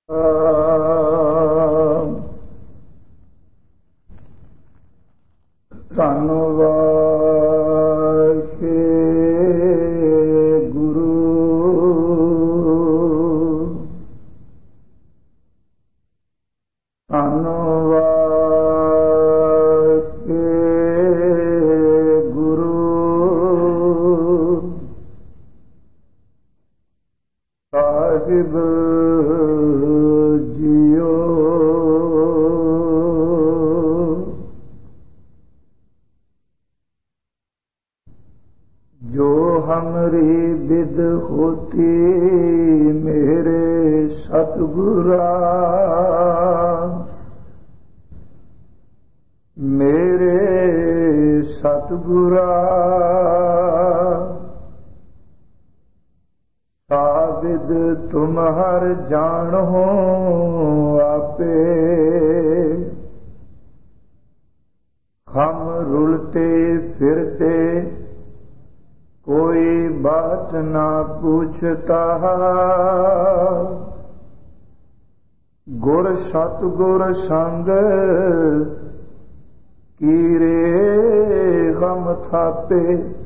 गुर सतगुर संग कीरे गम थापे।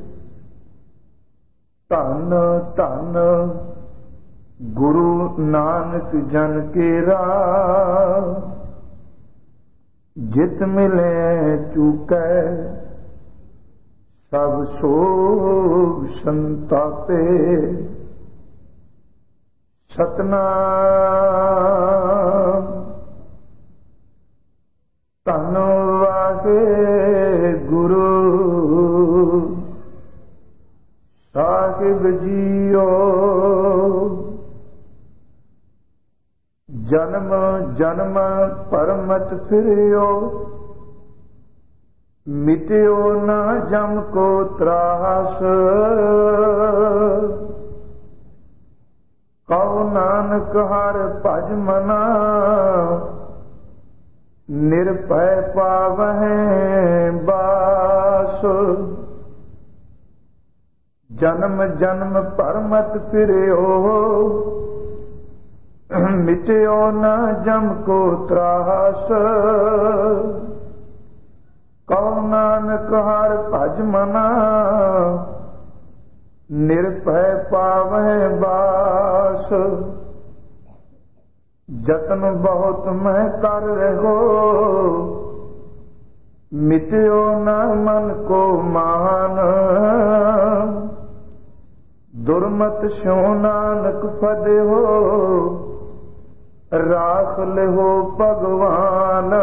धन धन गुरु नानक जन केरा, जित मिले चूकै सब सोग संतापे। सतनाम धन वाहे गुरु साहिब जियो। जन्म जन्म परमत फिरियो, मिट्यो न जम को त्रास। कहो नानक हर भज मना, निर्भय पावहें बास। जन्म जन्म परमत फिरियो, मिट्यो न जम को त्रास। कहो नानक हर भज मना, निर्भय पावै बास। जतन बहुत मैं कर रहो, मिट्यो न मन को मान। दुर्मत स्यो नानक फदेहो, राख लेहो भगवान।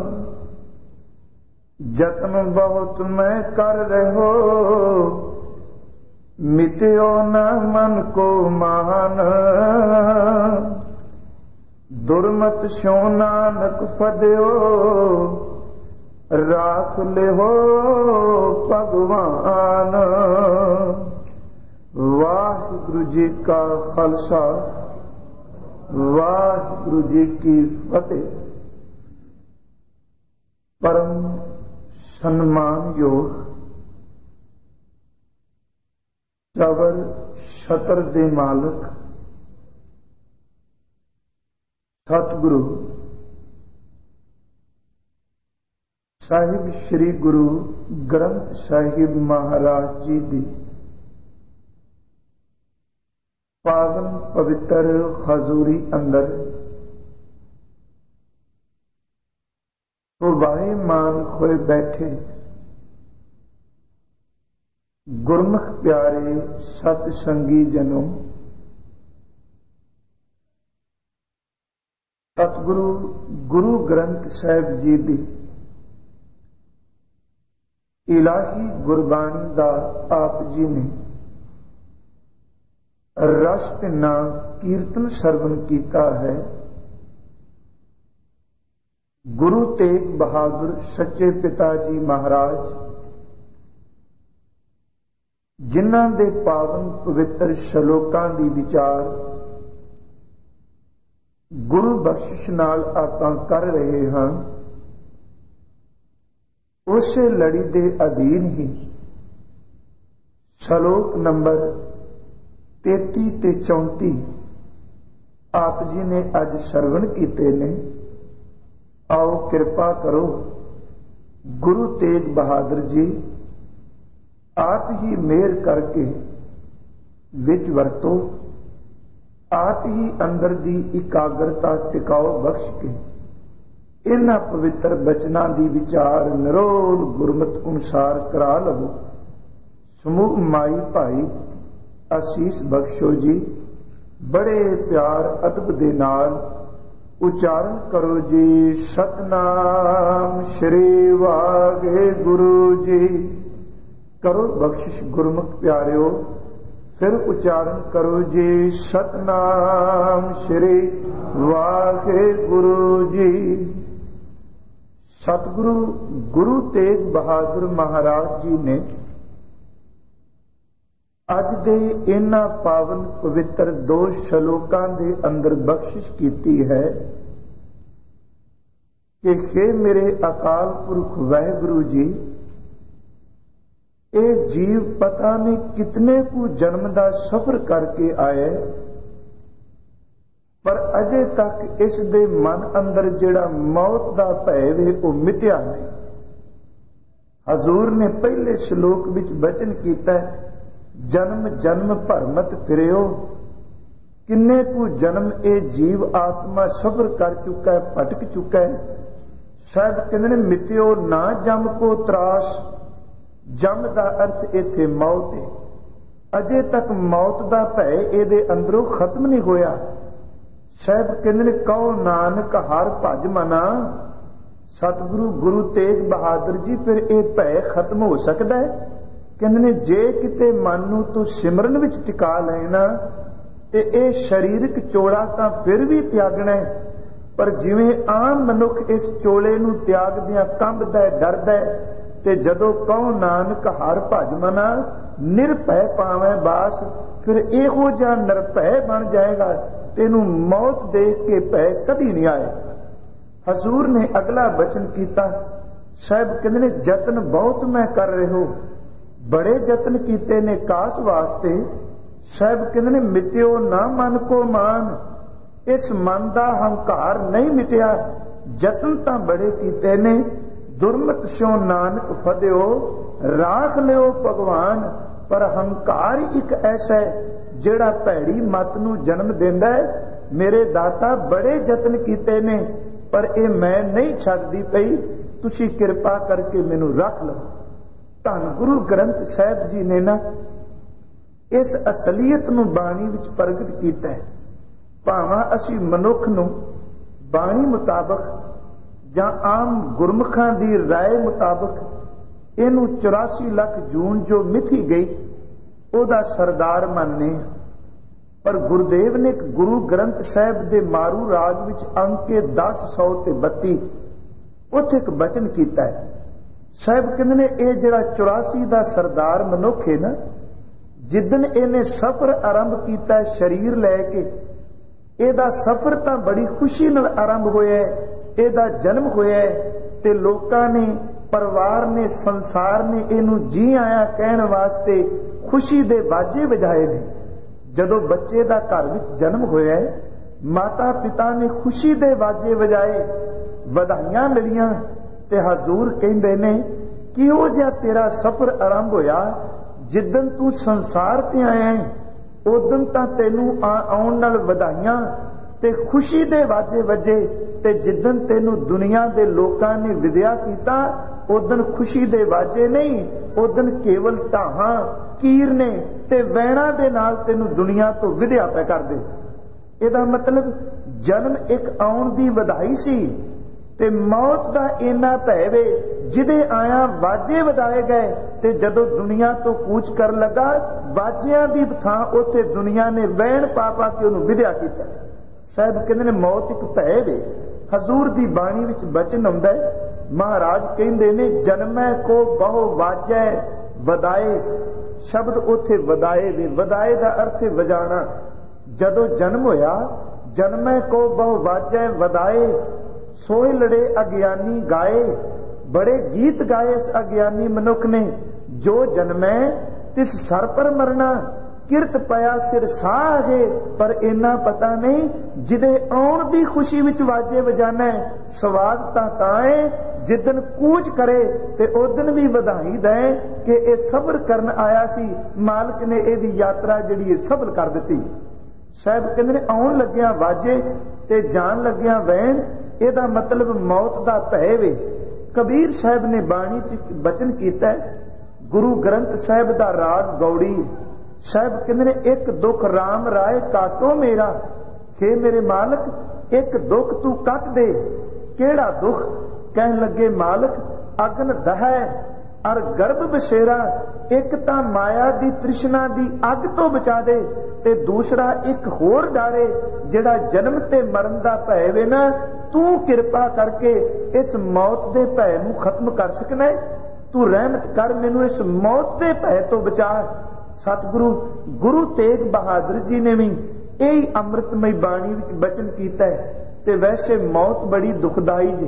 जतन बहुत मैं कर रहो, मिट्यो न मन को मान। दुर्मत स्यो नानक फदियो, राख लेहो भगवान। वाहिगुरु जी का खालसा, वाहिगुरु जी की फतेह। परम सम्मान योग चवर छतर दे मालक सतगुरु साहिब श्री गुरु ग्रंथ साहिब महाराज जी दी पावन पवित्र खजूरी अंदर शोभायमान होए बैठे गुरमुख प्यारे सत संगी जनों, सतगुरु गुरु ग्रंथ साहिब जी दी इलाही गुरबाणी दा आप जी ने रस भिन्ना कीर्तन सरवण कीता है। गुरु तेग बहादुर सच्चे पिता जी महाराज जिन्हां दे पावन पवित्र शलोकां दी विचार गुरु बख्शिश नाल आपां कर रहे हां, उसे लड़ी दे अधीन ही शलोक नंबर 33 ते 34 आप जी ने अज श्रवण कीते ने, आओ कृपा करो गुरु तेग बहादुर जी आप ही मेहर करके विच वरतो, आप ही अंदर दी इकाग्रता टिकाओ बख्श के इन्हां पवित्र बचनां दी विचार निरोल गुरमत अनुसार करा लवो। समूह माई भाई आशीष बख्शो जी, बड़े प्यार अदब दे नाल उचारण करो जी सतनाम श्री वाहेगुरु जी। करो बख्शिश गुरमुख प्यारिओ, फिर उचारण करो जी सतनाम श्री वाहेगुरु जी। सतगुरु गुरु तेग बहादुर महाराज जी ने अज दे इन्हां पावन पवित्र 2 श्लोकां दे अंदर बख्शिश कीती है कि हे मेरे अकाल पुरख वाहिगुरु जी, ये जीव पता नहीं कितने को जन्म का सफर करके आए, पर अजे तक इस दे मन अंदर जिहड़ा मौत का भय वे वो मिटिया नहीं। हजूर ने पहले श्लोक विच वचन कीता है, जन्म जन्म भरमत फिरियो। किन्ने को जन्म ये जीव आत्मा सफर कर चुका है, भटक चुका है। शायद कहते मिटियो ना जम को त्रास, जम का अर्थ इत्थे मौत है। अजे तक मौत का भय इहदे अंदरों खत्म नहीं होया। शायद कहते कहो नानक हर भज मना। सतगुरु गुरु तेग बहादुर जी फिर ये भय खत्म हो सकता है? कहते जे किते मन नूं तू सिमरन विच टिका लेना ते ये शरीरक चोला तां फिर भी त्यागना है, पर जिवें आम मनुख इस चोले नूं त्यागदियां कंबदा है, डरदा है, ते जदों कहो नानक हर भज मना निरभय पावै बास, फिर इहो जिहा निरभय बन जाएगा, तेनू मौत देख के भय कदी नहीं आए। हजूर ने अगला वचन कीता, साहब कहंदे जतन बहुत मैं कर रहे हो, बड़े जतन कीते ने कास वास्ते। साहब कहंदे मिटियो ना मन को मान, इस मन का हंकार नहीं मिटिया। जतन तां बड़े कीते ने, दुर्मत स्यों नानक फदियो, राख लियो भगवान। पर हंकार एक ऐसा है जिहड़ा भैड़ी मत नूं जन्म देंदा है। मेरे दाता बड़े जतन कीते ने, पर ये मैं नहीं छड्डदी पई, तुसीं किरपा करके मैनूं रख लो। धन गुरु ग्रंथ साहिब जी ने ना इस असलीयत नूं बाणी विच प्रगट कीता है। भावां असीं मनुख नूं बाणी मुताबक जां आम गुरमुखां दी राय मुताबक इहनूं 84 लाख जून जो मिथी गई ओदा सरदार मनने, पर गुरुदेव ने गुरु ग्रंथ साहिब दे मारू राग विच अंक 1032 उत्थे एक वचन कीता है। साहब कहते ने यह जिहड़ा 84 का सरदार मनुख है ना, जिदन इन्हें सफर आरंभ किया शरीर लैके, एदा सफर तो बड़ी खुशी नाल आरंभ होया है। एदा जन्म होया है ते लोकां ने, परिवार ने, संसार ने इनू जी आया कहण वास्ते खुशी दे बाजे वजाए ने। जदों बच्चे का घर विच जन्म होया है, माता पिता ने खुशी दे बाजे वजाए, वधाइयां मिलियां, ते हजूर कहंदे ने कि वो जिहा तेरा सफर आरंभ होया, जिदन तू संसार ते आया है उदन तां तैनू आउण नाल वधाइयां ते खुशी दे वाजे वजे, ते जिदन तैनू दुनिया दे लोकां ने विद्या कीता उदन खुशी दे वाजे नहीं, उदन केवल ढाहां कीर ने ते वैणा दे नाल तैनू दुनिया तो विद्या पै कर दे। इहदा मतलब जन्म एक आउण दी वधाई सी, ते मौत का इन्ना भय वे जिदे आया वाजे वधाए गए, ते जदों दुनिया तो कूच कर लगा वाजियां दी थां उत्थे दुनिया ने वैण पा पा के उन्हें विद्या कीता। साहब कहंदे ने मौत एक भय वे। हजूर दी बाणी विच बचन आउंदा है, महाराज कहंदे ने जन्मै को बहु वाजै वधाए, शब्द उत्थे वधाए वे, वधाए का अर्थ है वजाना। जदों जन्म होया जन्मै को बहु वाजै वधाए, सोए लड़े अज्ञानी गाए, बड़े गीत गाए इस अज्ञानी मनुख ने। जो जन्मै तिस सर पर मरना, किरत पाया सिर साह है, पर इन्ना पता नहीं जिदे आउण दी खुशी विच वाजे वजाना है। स्वाद तां है जिदन कूच करे ते उदन भी बधाई दे कि ये सबर करन आया सी, मालिक ने इहदी यात्रा जिहड़ी सफल कर दित्ती। साहब कहंदे ने आउण लग्गिया वाजे ते जान लग्गिया वैन, इहदा मतलब मौत दा भय वे। कबीर साहब ने बाणी च बचन कीता है, गुरु ग्रंथ साहब दा राग गौड़ी। साहब कहते ने एक दुख राम राय काटो मेरा, हे मेरे मालिक एक दुख तू कट दे। केड़ा दुख? कहन लगे मालिक अगन दहै और गर्भ बसेरा, एक तां माया दी तृष्णा दी अग तो बचा दे, ते दूसरा एक होर डारे जेड़ा जन्म ते मरण दा भय वे ना, तू किरपा करके इस मौत दे भय नूं खत्म कर सकना है। तू रहमत कर मैनू इस मौत दे भय तो बचा। सतगुरु गुरु तेग बहादुर जी ने भी यही अमृतमय बाणी विच बचन कीता है। ते वैसे मौत बड़ी दुखदाई जे,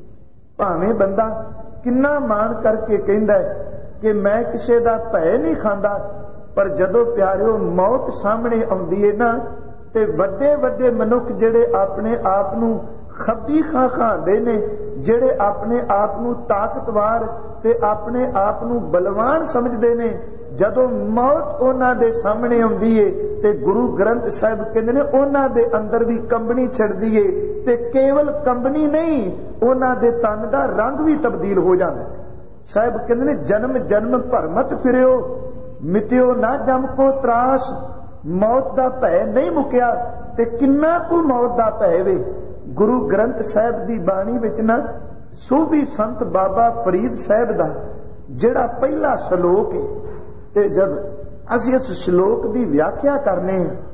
भावें बंदा किन्ना मान करके कहंदा है कि मैं किसे दा भय नहीं खांदा, पर जदों प्यारिओ मौत सामने आउंदी है ना, ते वड्डे वड्डे मनुख जेड़े अपने आप नूं खब्बी खां खांदे ने, जेड़े अपने आप नूं ताकतवार ते अपने आप नूं बलवान समझदे ने, जदों मौत उन्हां दे सामने आउंदी है ते गुरु ग्रंथ साहिब कहंदे ने उन्हां दे अंदर भी कंबनी छड़दी है, ते केवल कंबनी नहीं उन्हां दे तन दा रंग भी तब्दील हो जांदा है। साहिब कहंदे ने जन्म जन्म भरमत फिरियो, मिटियो ना जम को त्रास। मौत दा भय नहीं मुकिया ते किन्ना कु मौत दा भय वे। गुरु ग्रंथ साहिब दी बाणी विच ना सूफी संत बाबा फरीद साहिब दा जिहड़ा पहला श्लोक है, ते जब असीं इस श्लोक की व्याख्या करने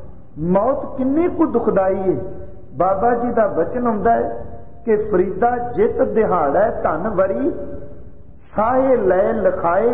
मौत किन्नी कु दुखदाई है, बाबा जी का बचन आउंदा है कि फरीदा जित दिहाड़ा धन वरी, साहे लै लखाए,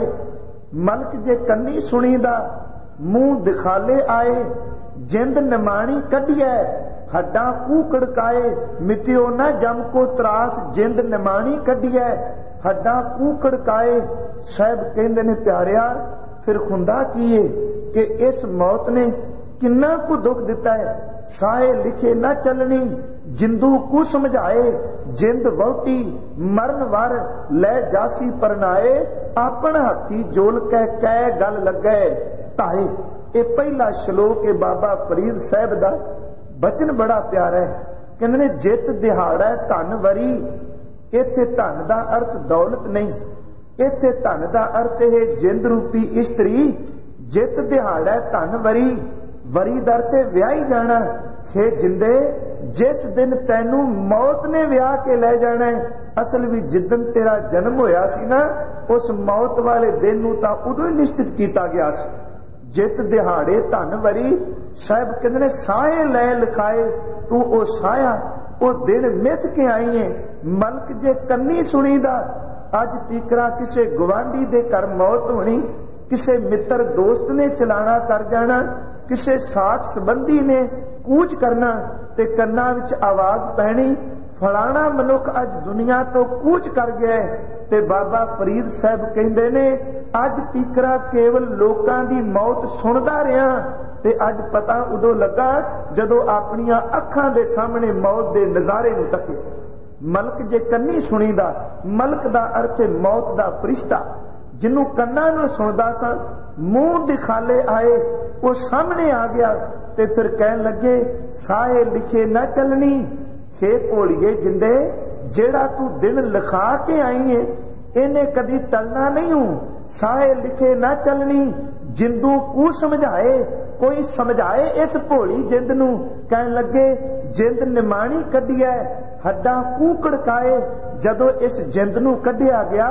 मलक जे कन्नी सुनीदा, मूंह दिखाले आए, जिंद निमाणी कढिया, हड्डा कूकड़काए, मिटियो ना जम को त्रास, जिंद निमाणी कढिया, हड्डा कूकड़काए। साहब कहंदे ने प्यारिया फिर खुंदा की है कि इस मौत ने किन्ना को दुख दिता है। साए लिखे ना चलनी, जिंदू को समझाए, जिंद वोटी मरण वार लै जासी परनाए, अपन हाथी जोल कै गल लगे ताए। ये पहला श्लोक है बाबा फरीद साहब दा, बचन बड़ा प्यारा है। कहंदे ने जित दिहाड़ा धन वरी, इत्थे धन दा अर्थ दौलत नहीं, इत्थे धन दा अर्थ है जिंद रूपी इस्त्री। जित दिहाड़ा धन वरी, वरी दर ते व्याही जाना, हे जिंदे जिस दिन तैनू मौत ने व्याह के ले जाना है। असल भी जिदन तेरा जन्म होया सी ना, उस मौत वाले दिन नू तां उदों ही निश्चित किया गया सी। जित दिहाड़े धन वरी, साहब कहंदे ने साहे लै लिखाए, तू ओ साया ओ दिन मिथ के आई है। मलक जे कन्नी सुनीदा, अज तीकरा किसे गवांढी दे घर मौत होनी, किसे मित्र दोस्त ने चलाना कर जाना, किसे साथ संबंधी ने कूच करना ते कन्ना विच आवाज पैनी, फलाना मनुख अज दुनिया तो कूच कर गया है। ते बाबा फरीद साहब कहंदे ने अज तीकरा केवल लोकां दी मौत सुनदा रहा, ते अज पता उदों लगा जदों अपनियां अखां दे सामने मौत दे नज़ारे नूं तके। मलक जे कन्नी सुनीदा, मलक दा अर्थ है मौत दा फरिश्ता, जिन्नू कन्ना नूं सुनदा सा, मूंह दिखाले आए, वो सामने आ गया। ते फिर कहन लगे साए लिखे ना चलनी, हे भोलिए जिंदे जेड़ा तू दिन लिखा के आई है, इन्हें कदी टलना नहीं हूं। साए लिखे ना चलनी, जिंदू को समझाए, कोई समझाए इस भोली जिंद नू। कहन लगे जिंद निमाणी कढिया, हड्डा कूकड़काए। जदों इस जिंद नू कढिया गया,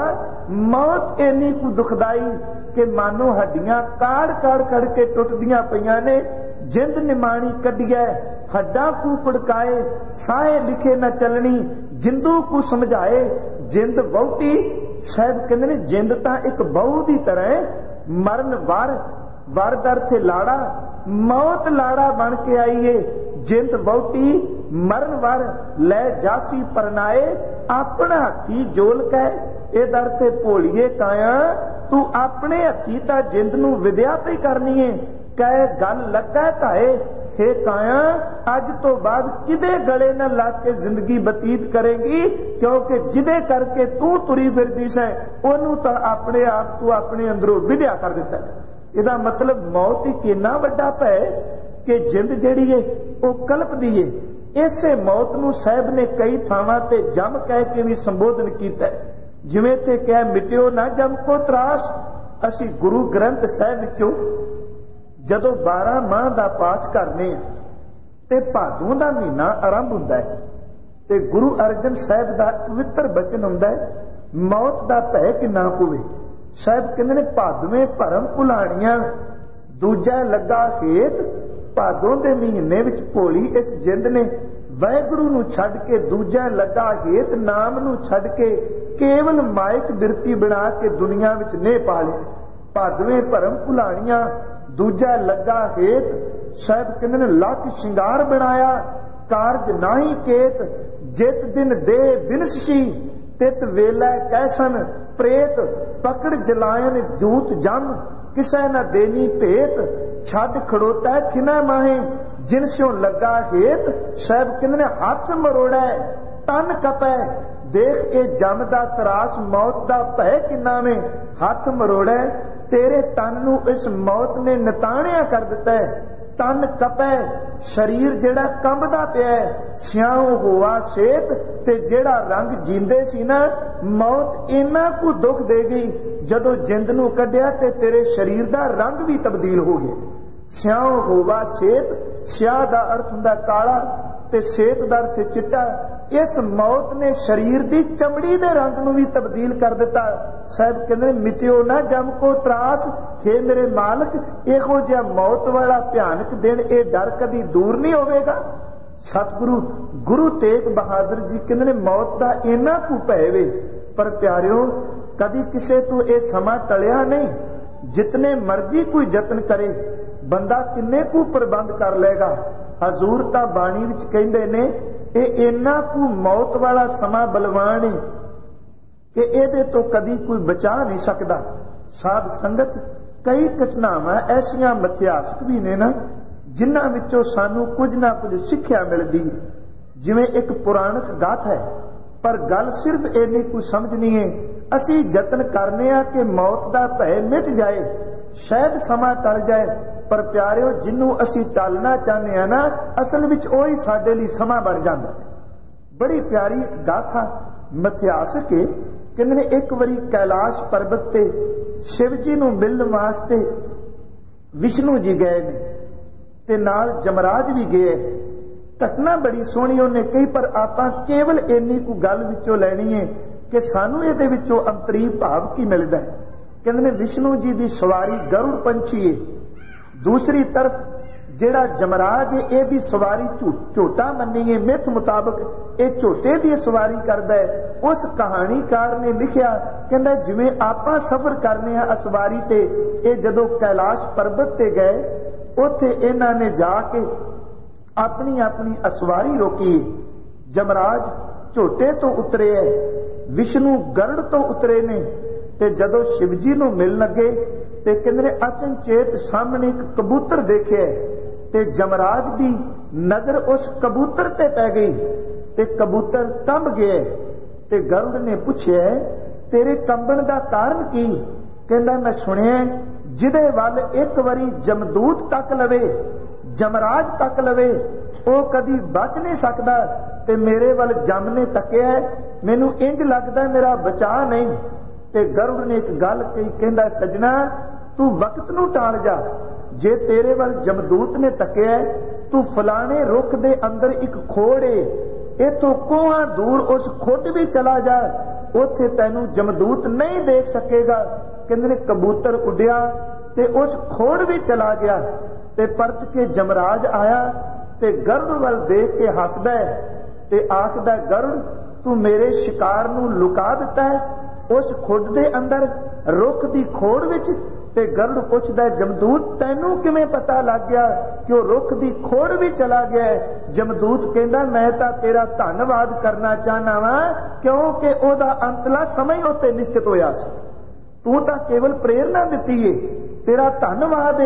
मौत इन्नी को दुखदाई कि मानो हड्डियां काड़ काड़ करके टुटदियां पईयां ने। जिंद निमाणी कढिया, हड्डा कूकड़काए, साए लिखे न चलनी, जिंदू को समझाए, जिंद वहुटी। साहब कहंदे ने जिंद तां एक बहू दी तरह मरण वर दर थे लाड़ा, मौत लाड़ा बन के आई है। जिंद वहुटी मरण वर लै जासी परनाए, अपना हाथी जोल कै ए दर ते भोलिए काया, तू अपने हथी तां जिंद नू विद्या पे करनी है। ਕਹੇ ਗੱਲ ਲੱਗਾ ਧਾਏ, हे काया अज तो बाद किदे गले न लग के जिंदगी बतीत करेगी, क्योंकि जिदे करके तू तुरी फिरदी है ओनू तो अपने आप तू अपने अंदरों विद्या कर दिता है। इहदा मतलब मौत ही कितना वड्डा भै कि जिंद जिहड़ी है वो कल्पदी है। इसे मौत नूं साहिब ने कई थावां ते जम कह के भी संबोधन किया, जिवें ते कह मिटियो ना जम को त्रास। असी गुरु ग्रंथ साहिब विचों जदों 12 माह का पाठ करने ते भादों का महीना आरंभ होंदा है ते गुरु अर्जन साहिब का पवित्र बचन हुंदा है, मौत का भय किन्ना होवे। साहिब कहंदे ने भादवें भरम भुलाणियां दूजा लगा हेत, भादों के महीने विच भोली इस जिंद ने वाहिगुरू नूं छड्ड के दूजा लगा हेत नाम नूं छड्ड के केवल माइक बिरती बना के दुनिया विच ने पा लिया। भादवें भरम भुलाणियां दूजा लगा हेत, साहिब कहंदे ने लख शिंगार बनाया कारज नाही केत, जित दिन दे बिनसी तित वेला कैसन, प्रेत पकड़ जलायन दूत जम किसै न देनी भेत, छड खड़ोता खिना माहे जिन स्यों लगा हेत। साहिब कहंदे ने हाथ मरोड़ा तन कपै, देख के जम दा तरास मौत दा भय किन्ना में, हाथ मरोड़ा तेरे तन नूं इस मौत ने नताणिया कर दिता है। तन कपै शरीर जेड़ा कंबदा पिया है, सियाओ होआ सेत, ते जेड़ा रंग जींदे सी ना मौत इन्ना को दुख दे गई जदों जिंद नूं कढिया ते तेरे शरीर दा रंग भी तब्दील हो गया। सियाओ होवा सेत, सियाह दा अर्थ हुंदा काला ते सेत दा अर्थ चिट्टा। इस मौत ने शरीर दी चमड़ी दे रंग नूं भी तब्दील कर दिता। साहिब कहंदे मिटियो ना जम को त्रास, हे मेरे मालक इहो जिहा मौत वाला भयानक दिन ये डर कदी दूर नहीं होवेगा। सतगुरु गुरु तेग बहादुर जी कहंदे ने मौत दा इन्ना कु भय वे, पर प्यारिओ कदी किसे तो ये समा टलिया नहीं। जितने मर्जी कोई जतन करे बंदा किन्ने कु प्रबंध कर लेगा। हजूर तां बाणी विच कहंदे ने ये इन्ना कु मौत वाला समा बलवान है कि इहदे तो कदी कोई बचा नहीं सकता। साध संगत कई घटनावां ऐसियां मिथिहासक भी ने ना जिन्हां विचों सानू कुछ ना कुछ सिੱਖਿਆ मिलती है। जिवें एक पुराणक गाथा है, पर गल सिर्फ इन्नी कोई समझनी है असी यतन करने आ कि मौत का भय मिट जाए, शायद समा टल जाए, पर प्यारिओ जिन्नू असी टालना चाहते हैं ना असल विच ओही साडे लई समा बन जांदा। बड़ी प्यारी गाथा मिथिहासक है। कहंदे ने एक वारी कैलाश पर्वत ते शिव जी नूं मिलण वास्ते विष्णु जी गए ने ते नाल जमराज भी गए। घटना बड़ी सोहनी उन्हें कही, पर आपां केवल इन्नी को गल विचों लैनी है कि सानू इहदे विचों अंतरी भाव की मिलदा है। कहंदे ने विष्णु जी की सवारी गरुड़ पंछी है, दूसरी तरफ जेड़ा जमराज है यह सवारी झोटा मनी है। मिथ मुताबक ये झोटे की सवारी करता है। उस कहानीकार ने लिखिया कहंदा जिवें आपां सफर करने आ सवारी ते ये जदों कैलाश पर्वत ते गए उत्थे इन्हां ने जाके अपनी अपनी असवारी रोकी। जमराज झोटे तो उतरे है, विष्णु गरुड़ तो उतरे ने ते जदों शिवजी नूं मिल लगे ते कहंदे ने अचनचेत सामने एक कबूतर देखे ते जमराज दी नजर उस कबूतर ते पै गई ते कबूतर कंब गए ते गरुड़ ने पूछे तेरे कंबण दा कारण की? कहंदा मैं सुनिया जिदे वल एक वारी जमदूत तक लवे, जमराज तक लवे, वो कदी बच नहीं सकता ते मेरे वल जम ने तकिया मैनू इंज लगता मेरा बचा नहीं। ते गरुड़ ने एक गल कही, कहंदा सजना तू वक्त नू टाल जा, जे तेरे वल जमदूत ने तकिया तू फलाने रुख दे अंदर एक खोड़ है, इथों कोहां दूर उस खुट भी चला जा, उथे तैनू जमदूत नहीं देख सकेगा। कहंदे ने कबूतर उड्या ते उस खोड़ भी चला गया ते परत के जमराज आया ते गरुड़ वल देख के हसदा ते आखदा गरुड़ तू मेरे शिकार नू लुका दिता है उस खुड दे अंदर रुख दी खोड़ विच। ते गरुड़ पुछदा जमदूत तैनू किवें पता लग गया कि वह रुख दी खोड़ भी चला गया है? जमदूत कहंदा मैं तां तेरा धन्नवाद करना चाहना वा क्योंकि ओहदा अंतला समय उत्ते निश्चित होया सी, तू तां केवल प्रेरणा दित्ती है, तेरा धन्नवाद है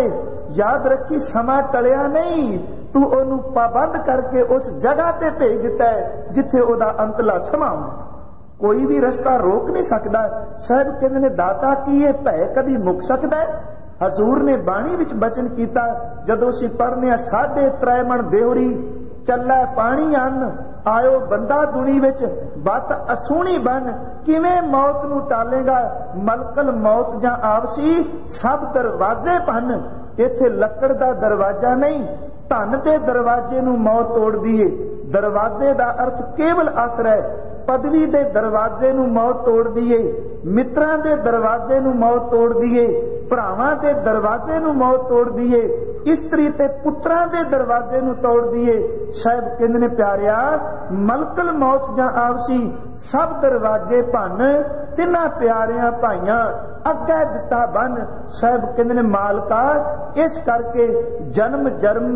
याद रखी समा टलिया नहीं, तू ओनू पाबंद करके उस जगह ते भेज दिता है जिथे ओदा अंतला समा होना। कोई भी रस्ता रोक नहीं सकता। साहब कहते ने दाता की ये भय कदी मुक सकता है? हजूर ने बाणी विच बचन कीता, जदों असीं पढ़ने 3.5 मन देवरी चला पानी अन्न आयो बंदा दुनी विच बत असूणी बन, किवें मौत नूं टालेगा? मलकल मौत जां आवसी सब दरवाजे पन। इत्थे लकड़ दा दरवाजा नहीं, धन दे दरवाजे नूं मौत तोड़ दिए। दरवाजे दा अर्थ केवल आसरा है। पदवी दे दरवाजे नूं मौत तोड़ दिए, मित्रां दे दरवाजे नूं मौत तोड़ दिए, भरावां दे दरवाजे नूं मौत तोड़ दिए, इस्त्री ते पुत्रां दे दरवाजे नूं तोड़ दिए। साहब कहंदे ने प्यारिया, मलकल मौत जां आवसी सब दरवाजे भन, तिन्हां प्यारियां भाइयां अगे दिता बन। साहब कहंदे ने मालका, इस करके जन्म जन्म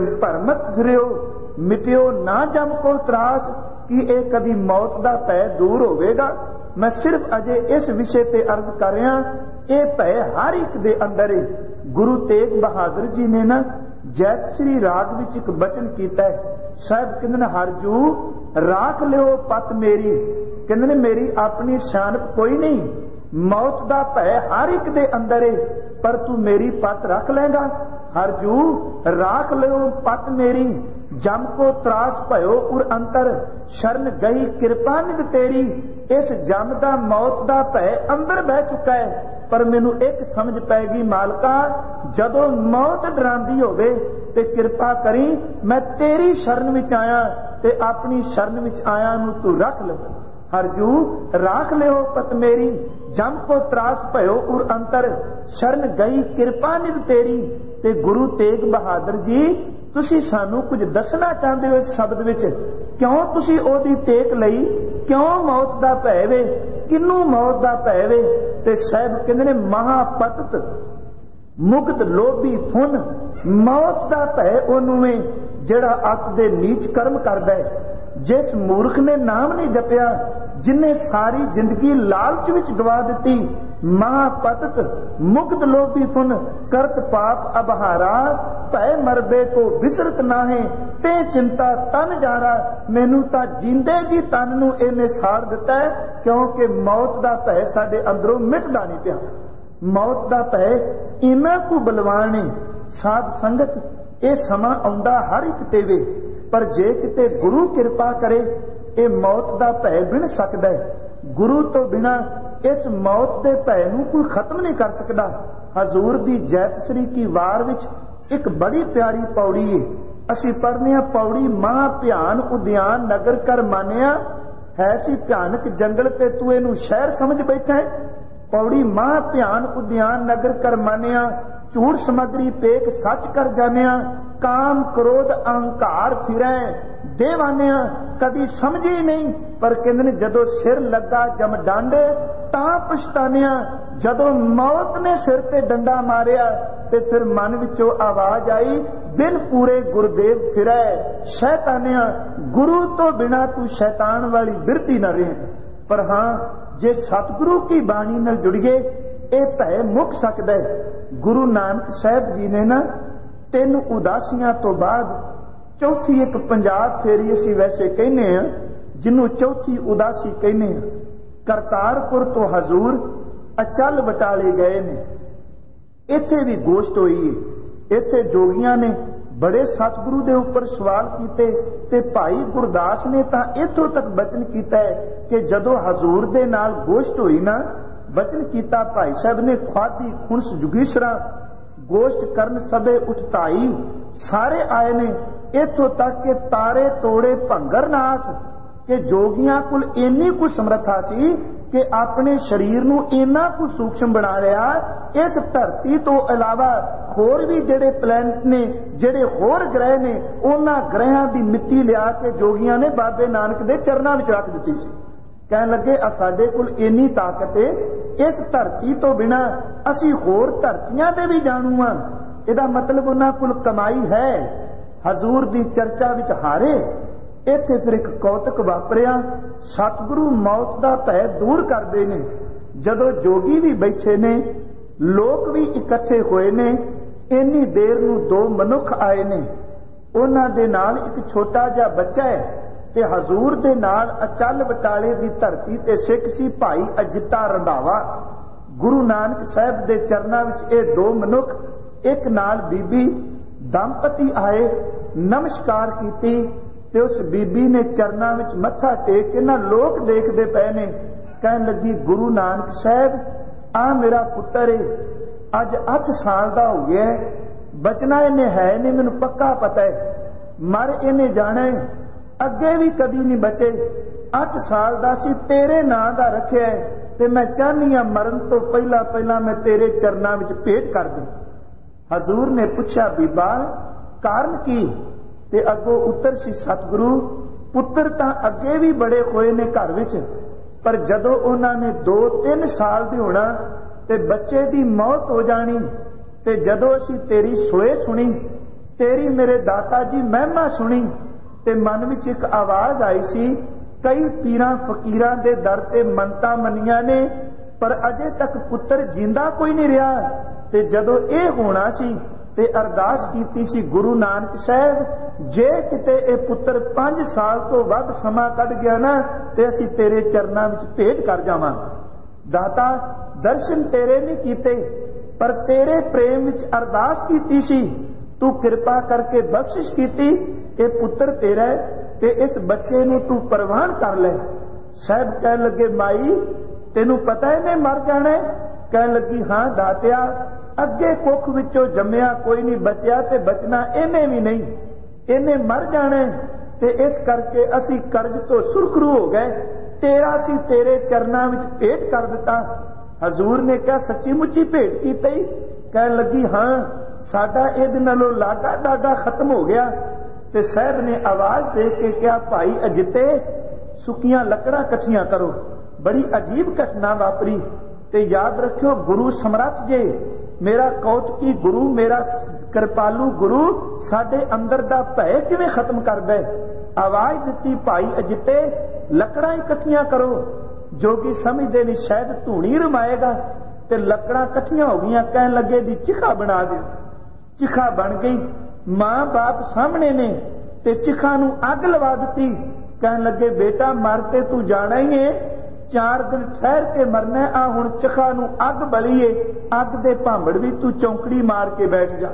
भरमत फिरियो, मिटियो ना जम को त्रास, कि ਇਹ कदी मौत का भय दूर होवेगा। मैं सिर्फ अजे इस विषय पे अर्ज कर रहा, ये भय हर एक दे अंदर है। गुरु तेग बहादुर जी ने ना जैत श्री राग विच एक बचन कीता है। साहब कहंदे ने हरजू राख लियो पत मेरी, कहंदे ने मेरी अपनी शानप कोई नहीं, मौत का भय हर एक दे अंदर है, पर तू मेरी पत रख लेगा। हरजू राख लियो पत मेरी, जम को त्रास भयो उर अंतर, शरण गई कृपा निध तेरी। इस जम दा मौत दा भय अंदर बह चुका है, पर मैनू एक समझ पैगी मालका, जदों मौत डरांदी होवे ते कृपा करी, मैं तेरी शरण विच आया ते अपनी शरण विच आया नू तू रख ले। हरजू राख लियो पत मेरी, जम को त्रास भयो उर अंतर, शरण गई कृपा निध तेरी। ते गुरु तेग बहादुर जी, तुसी सानू कुछ दसना चाहते हो इस शब्द विच? क्यों तुसी ओदी टेक लई? क्यों मौत दा भय वे? किनू मौत दा भय वे? ते साहब कहंदे ने महापतत मुक्त लोभी फुन, मौत दा भय ओनू वे जिहड़ा अत दे नीच कर्म करदा है। जिस मूर्ख ने नाम नहीं जपिया, जिन्हें सारी जिंदगी लालच विच गवा दिती, महापतत मुक्त लोभी फुन, करत पाप अबहारा, भय मरबे को विसरत नाहे, ते चिंता तन जारा। मैनू तां जींदे जी तन नू इहने साड़ दिता है, क्योंकि मौत दा भय साडे अंदरों मिटदा नहीं पिया। मौत दा भय इन्ना को बलवान है। साध संगत, ये समा आउंदा हर एक ते वे, पर जे किते गुरु कृपा करे, ये मौत दा भय बिन सकदा है। गुरु तो बिना इस मौत दे भय नू कोई खत्म नहीं कर सकता। हजूर दी जैत श्री की वार विच एक बड़ी प्यारी पौड़ी है। असीं पढ़ने आ पौड़ी, मां भयान उद्यान नगर कर मानिया, है सी भयानक जंगल ते तू इनू शहर समझ बैठा है। पौड़ी मां भयान उद्यान नगर कर मानिया, झूठ समग्री पेक सच कर जानिया, काम क्रोध अहंकार फिरै देवानिया, कदी समझी नहीं। पर कहंदे ने जदों सिर लगा जम डांडे तां पछतानिया, जदों मौत ने सिर ते डंडा मारिया ते फिर मन विचों आवाज आई, बिन पूरे गुरुदेव फिरै शैतानिया। गुरु तो बिना तू शैतान वाली बिरती न रहे। पर हां, जे सतगुरु की बाणी नाल जुड़िए, ये भय मुक सकदा है। गुरु नानक साहब जी ने ना 3 उदासियां तो बाद चौथी एक पंजाब फेरी असीं वैसे कहने हैं, जिन्हों चौथी उदासी कहने हैं। करतारपुर तो हजूर अचल बटाले गए ने, इत्थे भी गोश्त होई है। इत्थे जोगियां ने बड़े सतगुरु दे उपर सवाल कीते ते भाई गुरदास ने तां इत्थों तक बचन कीता है कि जदों हजूर दे नाल गोश्त होई ना, बचन कीता भाई साहब ने, ख्वादी खुणस जुगीसरा गोश्त करन सबे उठताई, सारे आए ने। इत्थों तक के तारे तोड़े भंगरनाथ, के जोगियां कुल इन्नी कुछ समर्था सी कि अपने शरीर नू इन्ना कुछ सूक्ष्म बना लिया। इस धरती तो इलावा होर भी जेड़े प्लैनेट ने, जेड़े होर ग्रह ने, उन्हां ग्रहां दी मिट्टी लिया के जोगियां ने बाबे नानक दे चरनां विच रख दित्ती सी। कहन लगे साडे कोल इन्नी ताकत है, इस धरती तो बिना असी होर धरतियां ते भी जाणू हां। इहदा मतलब उन्हां कोल कमाई है। हजूर दी चर्चा विच हारे। इत्थे फिर एक कौतक वापरिया। सतगुरु मौत दा भय दूर करदे ने। जदों जोगी भी बैठे ने, लोक भी इकट्ठे होए ने, ਇੰਨੀ ਦੇਰ ਨੂੰ ਦੋ ਮਨੁੱਖ ਆਏ ਨੇ, ਉਹਨਾਂ ਦੇ ਨਾਲ ਇੱਕ ਛੋਟਾ ਜਿਹਾ ਬੱਚਾ ਹੈ ਤੇ ਹਜ਼ੂਰ ਦੇ ਨਾਲ ਅਚਲ ਬਟਾਲੇ ਦੀ ਧਰਤੀ ਤੇ ਸਿੱਖ ਸੀ ਭਾਈ ਅਜਿੱਤਾ ਰੰਧਾਵਾ। ਗੁਰੂ ਨਾਨਕ ਸਾਹਿਬ ਦੇ ਚਰਨਾਂ ਵਿੱਚ ਇਹ ਦੋ ਮਨੁੱਖ, ਇੱਕ ਨਾਲ ਬੀਬੀ, ਦੰਪਤੀ ਆਏ, ਨਮਸਕਾਰ ਕੀਤੀ ਤੇ ਉਸ ਬੀਬੀ ਨੇ ਚਰਨਾਂ ਵਿੱਚ ਮੱਥਾ ਟੇਕ ਕੇ ਨਾ ਲੋਕ ਦੇਖਦੇ ਪਏ ਨੇ, ਕਹਿਣ ਲੱਗੀ ਗੁਰੂ ਨਾਨਕ ਸਾਹਿਬ ਆ ਮੇਰਾ ਪੁੱਤਰ ਏ, ਅੱਜ 8 ਸਾਲ ਦਾ ਹੋ ਗਿਆ, ਬਚਣਾ ਇਹਨੇ ਹੈ ਨਹੀਂ, ਮੈਨੂੰ ਪੱਕਾ ਪਤਾ ਹੈ, ਮਰ ਇਹਨੇ ਜਾਣਾ ਹੈ, ਅੱਗੇ ਵੀ ਕਦੀ ਨਹੀਂ ਬਚੇ, 8 ਸਾਲ ਦਾ ਸੀ, ਤੇਰੇ ਨਾਂ ਦਾ ਰੱਖਿਆ ਤੇ ਮੈਂ ਚਾਹਨੀ ਹਾਂ ਮਰਨ ਤੋਂ ਪਹਿਲਾਂ ਪਹਿਲਾਂ ਮੈਂ ਤੇਰੇ ਚਰਨਾਂ ਵਿੱਚ ਭੇਟ ਕਰ ਦੇ। ਹਜ਼ੂਰ ਨੇ ਪੁੱਛਿਆ ਬੀਬਾ ਕਾਰਨ ਕੀ? ਤੇ ਅੱਗੋਂ ਉੱਤਰ ਸੀ ਸਤਿਗੁਰੂ, ਪੁੱਤਰ ਤਾਂ ਅੱਗੇ ਵੀ ਬੜੇ ਹੋਏ ਨੇ ਘਰ ਵਿੱਚ, ਪਰ ਜਦੋਂ ਉਹਨਾਂ ਨੇ 2-3 ਸਾਲ ਦੇ ਹੋਣਾ ਤੇ ਬੱਚੇ ਦੀ ਮੌਤ ਹੋ ਜਾਣੀ, ਤੇ ਜਦੋਂ ਅਸੀਂ ਤੇਰੀ ਸੋਏ ਸੁਣੀ, ਤੇਰੀ ਮੇਰੇ ਦਾਤਾ ਜੀ ਮਹਿਮਾ ਸੁਣੀ, ਤੇ ਮਨ ਵਿੱਚ ਇੱਕ ਆਵਾਜ਼ ਆਈ ਸੀ, ਕਈ ਪੀਰਾਂ ਫਕੀਰਾਂ ਦੇ ਦਰ ਤੇ ਮੰਨਤਾਂ ਮੰਨੀਆਂ ਨੇ ਪਰ ਅਜੇ ਤੱਕ ਪੁੱਤਰ ਜਿੰਦਾ ਕੋਈ ਨਹੀਂ ਰਿਹਾ, ਤੇ ਜਦੋਂ ਇਹ ਹੋਣਾ ਸੀ ਤੇ ਅਰਦਾਸ ਕੀਤੀ ਸੀ ਗੁਰੂ ਨਾਨਕ ਸਾਹਿਬ ਜੇ ਕਿਤੇ ਇਹ ਪੁੱਤਰ 5 ਸਾਲ ਤੋਂ ਵੱਧ ਸਮਾਂ ਕੱਢ ਗਿਆ ਨਾ ਤੇ ਅਸੀਂ ਤੇਰੇ ਚਰਨਾਂ ਵਿੱਚ ਭੇਟ ਕਰ ਜਾਵਾਂਗੇ। ਦਾਤਾ ਦਰਸ਼ਨ ਤੇਰੇ ਨਹੀਂ ਕੀਤੇ ਪਰ ਤੇਰੇ ਪ੍ਰੇਮ ਵਿੱਚ ਅਰਦਾਸ ਕੀਤੀ ਸੀ, ਤੂੰ ਕਿਰਪਾ ਕਰਕੇ ਬਖਸ਼ਿਸ਼ ਕੀਤੀ, ਇਹ ਪੁੱਤਰ ਤੇਰਾ ਤੇ ਇਸ ਬੱਚੇ ਨੂੰ ਤੂੰ ਪ੍ਰਵਾਨ ਕਰ ਲੈ। ਸਾਹਿਬ ਕਹਿਣ ਲੱਗੇ ਮਾਈ ਤੈਨੂੰ ਪਤਾ ਇਹਨੇ ਮਰ ਜਾਣਾ? ਕਹਿਣ ਲੱਗੀ ਹਾਂ ਦਾਤਿਆ, ਅੱਗੇ ਕੁੱਖ ਵਿੱਚੋਂ ਜੰਮਿਆ ਕੋਈ ਨਹੀਂ ਬਚਿਆ ਤੇ ਬਚਣਾ ਇਹਨੇ ਵੀ ਨਹੀਂ, ਇਹਨੇ ਮਰ ਜਾਣਾ, ਤੇ ਇਸ ਕਰਕੇ ਅਸੀਂ ਕਰਜ਼ ਤੋਂ ਸੁਰਖਰੂ ਹੋ ਗਏ, ਤੇਰਾ ਸੀ ਤੇਰੇ ਚਰਨਾਂ ਵਿੱਚ ਭੇਟ ਕਰ ਦਿੱਤਾ। ਹਜ਼ੂਰ ਨੇ ਕਿਹਾ ਸੱਚੀ ਮੁੱਚੀ ਭੇਟ ਕੀਤੀ? ਕਹਿਣ ਲੱਗੀ ਹਾਂ, ਸਾਡਾ ਇਹਦੇ ਨਾਲੋਂ ਲਾਗਾ ਡਾਗਾ ਖਤਮ ਹੋ ਗਿਆ। ਤੇ ਸਾਹਿਬ ਨੇ ਆਵਾਜ਼ ਦੇ ਕੇ ਕਿਹਾ ਭਾਈ ਅਜਿੱਤੇ ਸੁੱਕੀਆਂ ਲੱਕੜਾਂ ਇਕੱਠੀਆਂ ਕਰੋ। ਬੜੀ ਅਜੀਬ ਘਟਨਾ ਵਾਪਰੀ, ਤੇ ਯਾਦ ਰੱਖਿਓ ਗੁਰੂ ਸਮਰੱਥ ਜੇ, ਮੇਰਾ ਕੌਤਕੀ ਗੁਰੂ, ਮੇਰਾ ਕਿਰਪਾਲੂ ਗੁਰੂ ਸਾਡੇ ਅੰਦਰ ਦਾ ਭੈ ਕਿਵੇਂ ਖਤਮ ਕਰਦਾ ਹੈ। ਆਵਾਜ਼ ਦਿੱਤੀ ਭਾਈ ਅਜਿੱਤੇ ਲੱਕੜਾਂ ਇਕੱਠੀਆਂ ਕਰੋ। ਜੋਗੀ ਸਮਝਦੇ ਨਹੀਂ ਸ਼ਾਇਦ ਧੂਣੀ ਰਮਾਏਗਾ, ਤੇ ਲੱਕੜਾਂ ਇਕੱਠੀਆਂ ਹੋ ਗਈਆਂ, ਕਹਿਣ ਲੱਗੇ ਦੀ ਚਿਖਾ ਬਣਾ ਦਿਓ। ਚਿਖਾ ਬਣ ਗਈ, ਮਾਂ ਬਾਪ ਸਾਹਮਣੇ ਨੇ, ਤੇ ਚਿਖਾ ਨੂੰ ਅੱਗ ਲਵਾ ਦਿੱਤੀ। ਕਹਿਣ ਲੱਗੇ ਬੇਟਾ ਮਰ ਤੇ ਤੂੰ ਜਾਣਾ ਹੀ ਏ, 4 ਦਿਨ ਠਹਿਰ ਕੇ ਮਰਨਾ। ਆ ਹੁਣ ਚਿਖਾ ਨੂੰ ਅੱਗ ਬਲੀਏ, ਅੱਗ ਦੇ ਭਾਂਬੜ ਵੀ ਤੂੰ ਚੌਂਕੜੀ ਮਾਰ ਕੇ ਬੈਠ ਜਾ।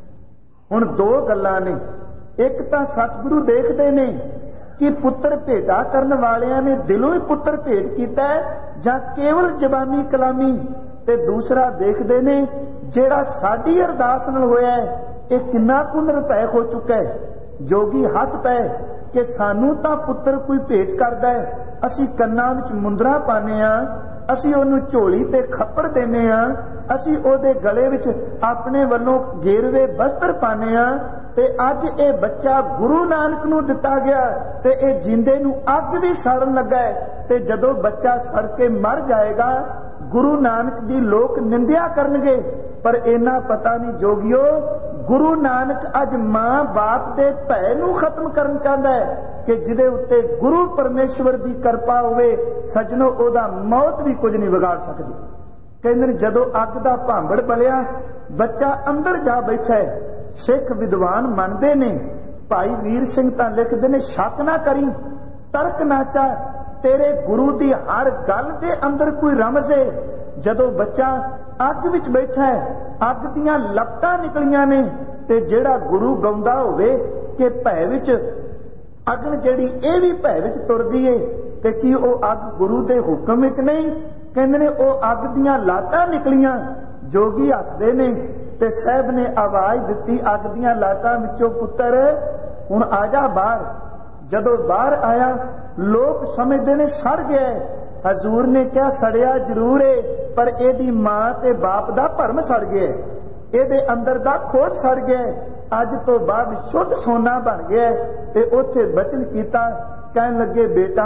ਹੁਣ 2 ਗੱਲਾਂ ਨੇ, ਇੱਕ ਤਾਂ ਸਤਿਗੁਰੂ ਦੇਖਦੇ ਨੇ ਕਿ ਪੁੱਤਰ ਭੇਟਾ ਕਰਨ ਵਾਲਿਆਂ ਨੇ ਦਿਲੋਂ ਹੀ ਪੁੱਤਰ ਭੇਟ ਕੀਤਾ ਜਾਂ ਕੇਵਲ ਜ਼ਬਾਨੀ ਕਲਾਮੀ, ਤੇ ਦੂਸਰਾ ਦੇਖਦੇ ਨੇ ਜਿਹੜਾ ਸਾਡੀ ਅਰਦਾਸ ਨਾਲ ਹੋਇਆ ਇਹ ਕਿੰਨਾ ਕੁ ਨਿਰਭੈ ਹੋ ਚੁੱਕਾ ਹੈ। ਜੋਗੀ ਹੱਸ ਪਏ ਕਿ ਸਾਨੂੰ ਤਾਂ ਪੁੱਤਰ ਕੋਈ ਭੇਟ ਕਰਦਾ ਹੈ, ਅਸੀਂ ਕੰਨਾਂ ਵਿੱਚ ਮੁੰਦਰਾ ਪਾਉਂਦੇ ਹਾਂ, ਅਸੀਂ ਉਹਨੂੰ ਝੋਲੀ ਤੇ ਖੱਪੜ ਦਿੰਦੇ ਹਾਂ, ਅਸੀਂ ਉਹਦੇ ਗਲੇ ਵਿੱਚ ਆਪਣੇ ਵੱਲੋਂ ਗੇਰਵੇ ਵਸਤਰ ਪਾਉਂਦੇ ਹਾਂ, ਤੇ ਅੱਜ ਇਹ ਬੱਚਾ ਗੁਰੂ ਨਾਨਕ ਨੂੰ ਦਿੱਤਾ ਗਿਆ ਤੇ ਇਹ ਜਿੰਦੇ ਨੂੰ ਅੱਗ ਵੀ ਸੜਨ ਲੱਗਾ ਹੈ, ਤੇ ਜਦੋਂ ਬੱਚਾ ਸੜ ਕੇ ਮਰ ਜਾਏਗਾ ਗੁਰੂ ਨਾਨਕ ਦੀ ਲੋਕ ਨਿੰਦਿਆ ਕਰਨਗੇ। ਪਰ ਇਹਨਾਂ ਪਤਾ ਨਹੀਂ ਜੋਗਿਓ, ਗੁਰੂ ਨਾਨਕ ਅੱਜ ਮਾਂ ਬਾਪ ਦੇ ਭੈ ਨੂੰ ਖਤਮ ਕਰਨ ਚਾਹੁੰਦਾ ਹੈ ਕਿ ਜਿਹਦੇ ਉੱਤੇ ਗੁਰੂ ਪਰਮੇਸ਼ਵਰ ਦੀ ਕਿਰਪਾ ਹੋਵੇ ਸੱਜਣੋ ਉਹਦਾ ਮੌਤ ਵੀ ਕੁਝ ਨਹੀਂ ਵਿਗਾੜ ਸਕਦੀ। ਕਹਿੰਦੇ ਨੇ ਜਦੋਂ ਅੱਗ ਦਾ ਭਾਂਬੜ ਬਲਿਆ, ਬੱਚਾ ਅੰਦਰ ਜਾ ਬੈਠਾ ਹੈ। ਸਿੱਖ ਵਿਦਵਾਨ ਮੰਨਦੇ ਨੇ, ਭਾਈ ਵੀਰ ਸਿੰਘ ਤਾਂ ਲਿਖਦੇ ਨੇ ਸ਼ੱਕ ਨਾ ਕਰੀ, ਤਰਕ ਨਾ ਚਾ, ਤੇਰੇ ਗੁਰੂ ਦੀ ਹਰ ਗੱਲ ਦੇ ਅੰਦਰ ਕੋਈ ਰਮਜ਼ ਹੈ। ਜਦੋਂ ਬੱਚਾ ਅੱਗ ਵਿੱਚ ਬੈਠਾ ਹੈ, ਅੱਗ ਦੀਆਂ ਲਪਟਾਂ ਨਿਕਲੀਆਂ ਨੇ, ਤੇ ਜਿਹੜਾ ਗੁਰੂ ਗਾਉਂਦਾ ਹੋਵੇ ਕਿ ਭੈ ਵਿੱਚ ਅਗਨ ਜਿਹੜੀ ਇਹ ਵੀ ਭੈ ਵਿੱਚ ਤੁਰਦੀ ਏ, ਤੇ ਕੀ ਉਹ ਅੱਗ ਗੁਰੂ ਦੇ ਹੁਕਮ ਵਿੱਚ ਨਹੀਂ? ਕਹਿੰਦੇ ਨੇ ਉਹ ਅੱਗ ਦੀਆਂ ਲਾਟਾਂ ਨਿਕਲੀਆਂ। ਜੋਗੀ ਹੱਸਦੇ ਨੇ, ਤੇ ਸਾਹਿਬ ਨੇ ਆਵਾਜ਼ ਦਿੱਤੀ ਅੱਗ ਦੀਆਂ ਲਾਟਾਂ ਵਿੱਚੋਂ ਪੁੱਤਰ ਹੁਣ ਆ ਜਾ ਬਾਹਰ। ਜਦੋਂ ਬਾਹਰ ਆਇਆ ਲੋਕ ਸਮਝਦੇ ਨੇ ਸੜ ਗਿਆ। ਹਜ਼ੂਰ ਨੇ ਕਿਹਾ ਸੜਿਆ ਜ਼ਰੂਰ ਏ, ਪਰ ਇਹਦੀ ਮਾਂ ਤੇ ਬਾਪ ਦਾ ਭਰਮ ਸੜ ਗਿਆ, ਇਹਦੇ ਅੰਦਰ ਦਾ ਖੋਟ ਸੜ ਗਿਆ, ਅੱਜ ਤੋਂ ਬਾਅਦ ਸ਼ੁੱਧ ਸੋਨਾ ਬਣ ਗਿਆ। ਤੇ ਉੱਥੇ ਬਚਨ ਕੀਤਾ, ਕਹਿਣ ਲੱਗੇ ਬੇਟਾ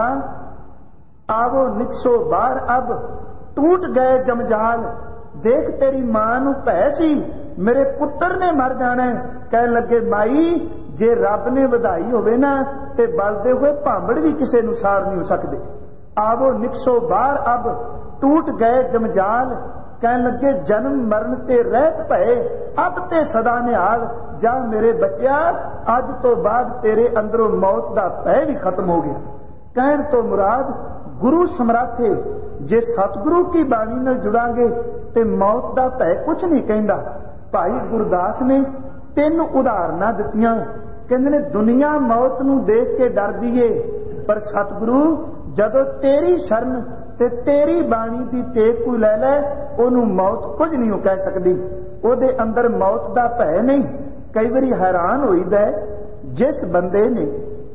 आवो निकसो बाहर, अब टूट गए जमजाल, देख तेरी मां नू भै सी मेरे पुत्र ने मर जाना। कह लगे माई जे रब ने वधाई होवे ना ते बलदे हुए भांबड़ भी किसी नू सार नहीं हो सकते। आवो निकसो बाहर, अब टूट गए जमजाल, कह लगे जन्म मरण ते रहत भए, अब ते सदा निहाल, जा मेरे बच्चिया अज तो बाद तेरे अंदरों मौत का भय भी खत्म हो गया। कहण तो मुराद गुरु समराथे, जे सतगुरु की बाणी नाल जुड़ांगे ते मौत का भय कुछ नहीं कहंदा। भाई गुरदास ने 3 उदाहरणा दित्तियां। कहंदे ने दुनिया मौत नूं देख के डरदी ए, पर सतगुरु जदों तेरी शरण ते तेरी बाणी दी टेक कोई लै लै, ओनूं मौत कुछ नहीं कह सकदी, ओदे अंदर मौत दा भय नहीं। कई बारी हैरान होईदा जिस बंदे ने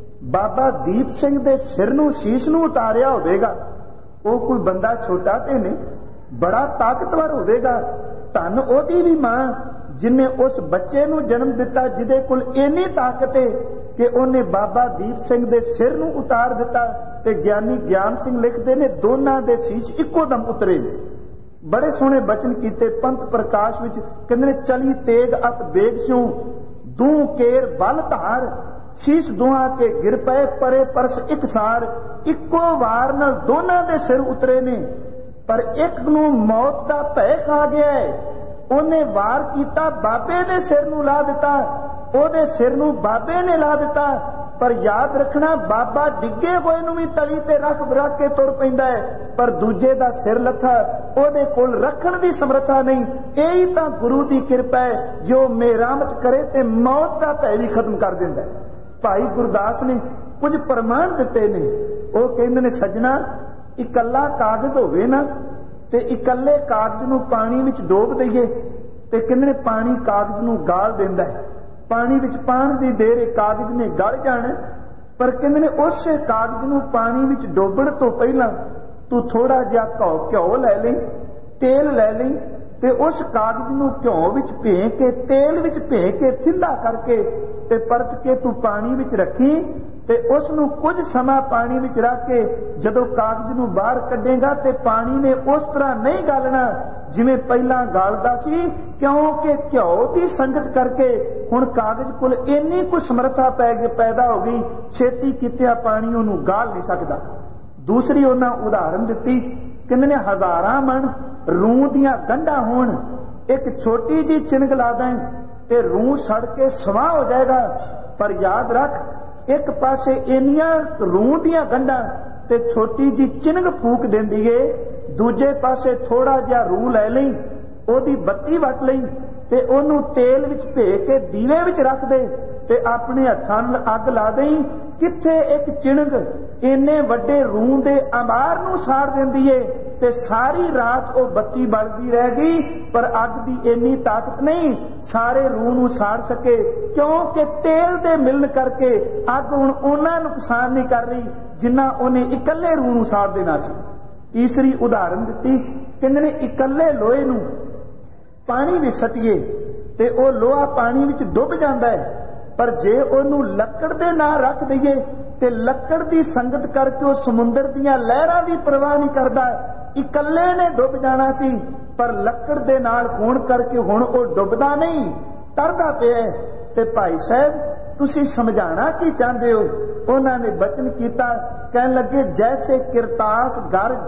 बाबा दीप सिंह दे सिर नूं शीश नूं उतारिया होवेगा, ਉਹ कोई बंदा छोटा ते नहीं, बड़ा ताकतवर होवेगा। धन ओदी भी मां जिन्हें उस बच्चे नूं जन्म दिता, जिदे कोल इन्नी ताकत है कि उन्हें बाबा दीप सिंह दे सिर नूं उतार दिता। ते ज्ञानी ज्ञान सिंह लिखते ने दोनों दे शीश इक्को दम उतरे। बड़े सोहने बचन कीते पंथ प्रकाश विच। कहंदे चली तेग अत बेग स्यों, दू केर बल धार, शीश दुआ के गिर पए परे परस एक सार। इक्को वार नाल दोनों दे सिर उतरे ने, पर एक नूं मौत दा भय खा गया है। उन्हें वार कीता, बाबे दे सिर नूं ला दिता, ओदे सिर नूं बाबे ने ला दिता। पर याद रखना, बाबा डिगे होए नूं भी तली ते रख के तुर पैंदा है, पर दूजे दा सिर लथा ओदे कोल रखण दी समर्था नहीं। यही तां गुरु दी कृपा है, जो मेरामत करे ते मौत दा भय भी खत्म कर दिंदा है। भाई गुरदास ने कुछ प्रमाण दिते ने। वो कहंदे ने सजना, इकल्ला कागज होवे ना ते इकल्ले कागज नूं पानी विच डोब दईए ते कहंदे ने पानी कागज नूं गाल दिंदा है। पानी विच पाण दी देर कागज ने गल जाना, पर कहंदे ने उस कागज नूं पानी विच डोबण तो पहला तू थोड़ा जिहा घ्यो लै लई, तेल लै लई ते उस कागज नूं घ्यो विच भे के तेल विच भे के थिंदा करके ते परत के तू पानी विच रखी ते उस नूं कुछ समा पानी विच रख के जदों कागज नूं बाहर कढेगा ते पानी ने उस तरह नहीं गलना जिवें पहला गलदा सी, क्योंकि घ्यो की संगत करके हुण कागज कोल इन्नी कुछ समर्था पैदा हो गई, छेती कित्या पानी उहनूं गाल नहीं सकदा। दूसरी उन्हां उदाहरण दित्ती, कहंदे ने हज़ारां मन रूह दियां गंढां होण, एक छोटी जी चिनग ला दें ते रूह सड़ के सवाह हो जाएगा। पर याद रख, एक पासे इन्नियां रूह दियां गंढां ते छोटी जी चिनग फूक देंदी है, दूजे पासे थोड़ा जिहा रूह लै लई, ओदी बत्ती वट लई ते ओनू तेल विच भे के दीवे विच रख दे ते अपने हत्थां नाल अग ला देई। किथे एक चिणग इन्ने वड्डे रूह दे अंबार नूं साड़ दिंदी है ते सारी रात वो बत्ती बलदी रह गई, पर अग दी इन्नी ताकत नहीं सारे रूह नूं साड़ सके, क्योंकि तेल दे मिलन करके अग हुण उन्हां नुकसान नहीं कर रही जिन्ना उन्हें इकल्ले रूह नूं साड़ देना सी। तीसरी उदाहरण दित्ती, कहंदे ने इकल्ले लोहे नूं पानी विच सट्टीए ते ओ लोहा पानी विच डुੱਬ जांदा है, पर जे ओनू लकड़ दे नाल रख दईए ते लकड़ दी संगत करके वो समुंदर दियां लहरां दी परवाह नहीं करदा। इकल्ले ने डुੱਬ जाना सी, पर लकड़ दे नाल होण करके हुण वो डुੱਬदा नहीं, तरदा पिया। ते भाई साहब तुसी समझाना की चाहते हो? उन्होंने बचन किया, कहन लगे जैसे किरतास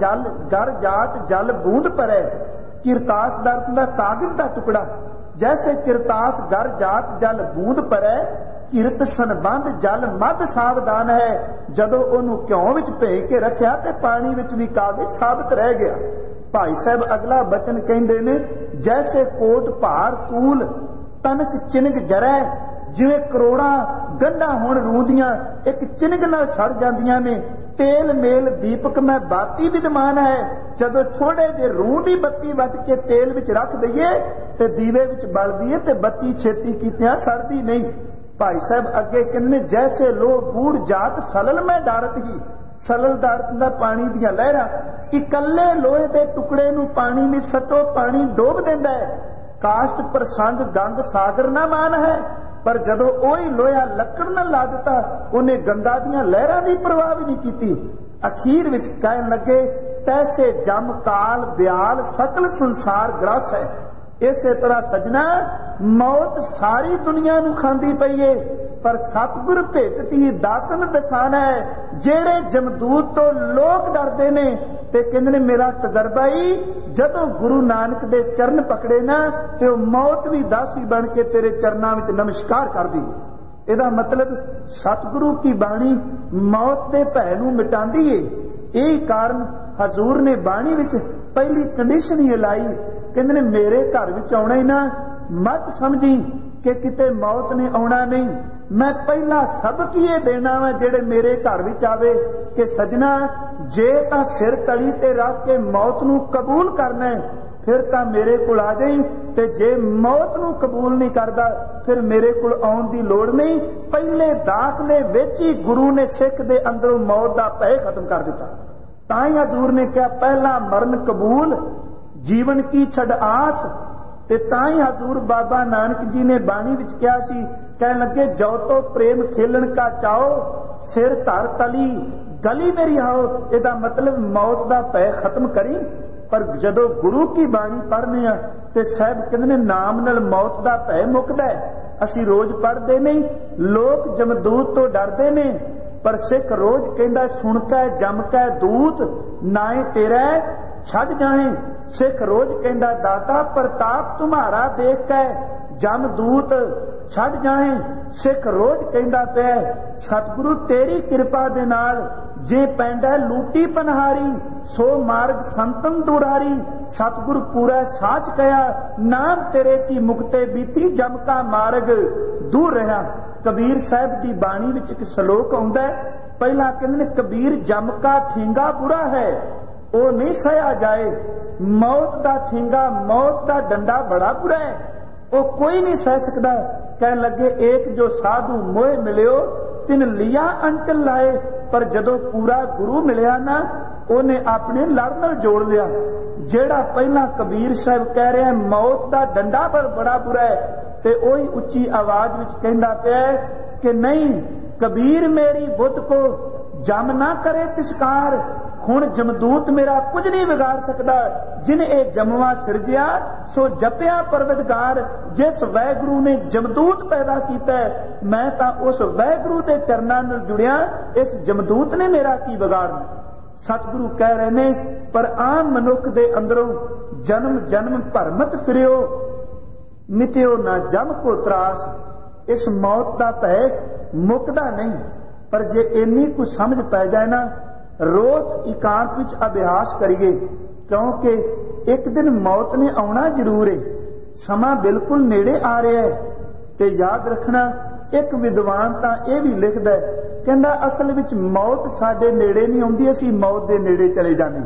घर जाट जल बूंद परै। किरतास दा कागज का टुकड़ा, जैसे किरतास घर जात जल बूंद परै, किरत संबंध जल मद सावधान है। जदों ओनू घ्यों विच भे के रखिया ते पानी विच भी कागज साबित रह गया। भाई साहब अगला बचन कहंदे ने, जैसे कोट भार तूल तनक चिनग जरै, जिवें करोड़ां गंढां होण रूह दियां एक चिनग नाल सड़ जांदियां ने। तेल मेल दीपक में बाती विद्यमान है, जदों थोड़े जे रूह दी बत्ती वट के तेल विच रख दईए ते दीवे विच बलदी है ते बत्ती छेती कीतियां सड़दी नहीं। भाई साहब अगे कहंदे ने, जैसे लो बूढ़ जात सलल में डारत ही, सलल दा अर्थ हुंदा पानी दियां लहरां। इकल्ले लोहे दे टुकड़े नूं पानी में सटो, पानी डोब दिंदा है। काष्ट प्रसंग गंग सागर ना मान है, पर जदों ओही लोहा लकड़ नाल ला दिता, उन्हें गंगा दियां लहरां दी परवाह भी नहीं कीती। अखीर विच कहन लगे, तैसे जम काल ब्याल सकल संसार ग्रस है। इसे तरह सजना मौत सारी दुनिया नूं खांदी पई है, पर सतगुर भेटती दासन दसान है। जेड़े जमदूत तो लोग डरते ने ते कहंदे ने मेरा तजर्बा ही जदों गुरु नानक दे चरण पकड़े ना ते मौत भी दासी बन के तेरे चरनां विच नमस्कार कर दी। ਇਹਦਾ मतलब सतगुरु की बाणी मौत के भय नूं मिटांदी है। यही कारण हजूर ने बाणी विच पहली कंडीशन ही लाई, कहंदे ने मेरे घर विच आउणा ही ना मत समझी कि किते मौत ने आउणा नहीं। मैं पहला सबक ये देना वा जेड़े मेरे घर विच आवे कि सजना जे तां सिर तली ते रख के मौत नूं कबूल करना है फिर तां मेरे कोल आ जाई, ते जे मौत नूं कबूल नहीं करदा फिर मेरे कोल आउण दी लोड़ नहीं। पहले दाखले विच ही गुरु ने सिख दे अंदरों मौत दा भय खत्म कर दिता। तां ही हजूर ने कहा पहला मरण कबूल जीवन की छड़ आस। ते तां ही हजूर बाबा नानक जी ने बाणी विच कहा सी, कह लगे जो तो प्रेम खेलन का चाओ सिर धर तली गली मेरी आओ। ਇਹਦਾ मतलब मौत दा भय खत्म करी। पर जदों गुरु की बाणी पढ़ने आ ते साहब कहंदे ने नाम नाल मौत दा भय मुकदा है। असीं रोज पढ़दे नहीं, लोग जमदूत तो डरदे ने पर सिख रोज कहंदा सुन के जम के दूत नाए तेरा छड़ जाए। सिख रोज कहंदा दाता प्रताप तुम्हारा देख के जमदूत छड़ जाए। सिख रोज कहंदा पिया सतगुरु तेरी कृपा दे नाल जे पैंदा लूटी पनहारी सो मार्ग संतन दुरारी। सतगुरु पूरा साच कया नाम तेरे की मुक्ते बीती जम का मार्ग दूर रहा। कबीर साहब की बाणी विच एक श्लोक आउंदा है, पहला कहंदे ने कबीर जम का ठींगा बुरा है वो नहीं सहा जाए। मौत का ठींगा मौत का डंडा बड़ा बुरा है वो कोई नहीं सह सकता। कह लगे एक जो साधु मोह मिलियो तिन लिया अंचल लाए। पर जदों पूरा गुरु मिलिया ना उन्हें अपने लड़ नाल जोड़ लिया। जेड़ा पहला कबीर साहब कह रहा है मौत का डंडा पर बड़ा बुरा है ते ओही उच्ची आवाज विच कहंदा पिया कि नहीं कबीर मेरी बुद्ध को जम ना करे तिसकार। हुण जमदूत मेरा कुछ नहीं बिगाड़ सकता। जिन ए जमवा सिरजिया सो जपिया परवतगार। जिस वैगुरु ने जमदूत पैदा किया मैं तां उस वैगुरु के चरनां नाल जुड़िया, इस जमदूत ने मेरा की बिगाड़ना। सतगुरु कह रहे ने पर आम मनुख दे अंदरों जन्म जन्म भरमत फिरियो मिटियो ना जम को त्रास। इस मौत का भय मुकदा नहीं। पर जे इन्नी कुछ समझ पै जाए ना रोज एकांत विच अभ्यास करिए, क्योंकि एक दिन मौत ने आउणा जरूर है। समा बिल्कुल नेड़े आ रहा है। ते याद रखना एक विद्वान तां यह भी लिखदा है, कहंदा असल विच मौत साडे नेड़े नहीं आउंदी, असीं मौत दे नेड़े चले जांदे।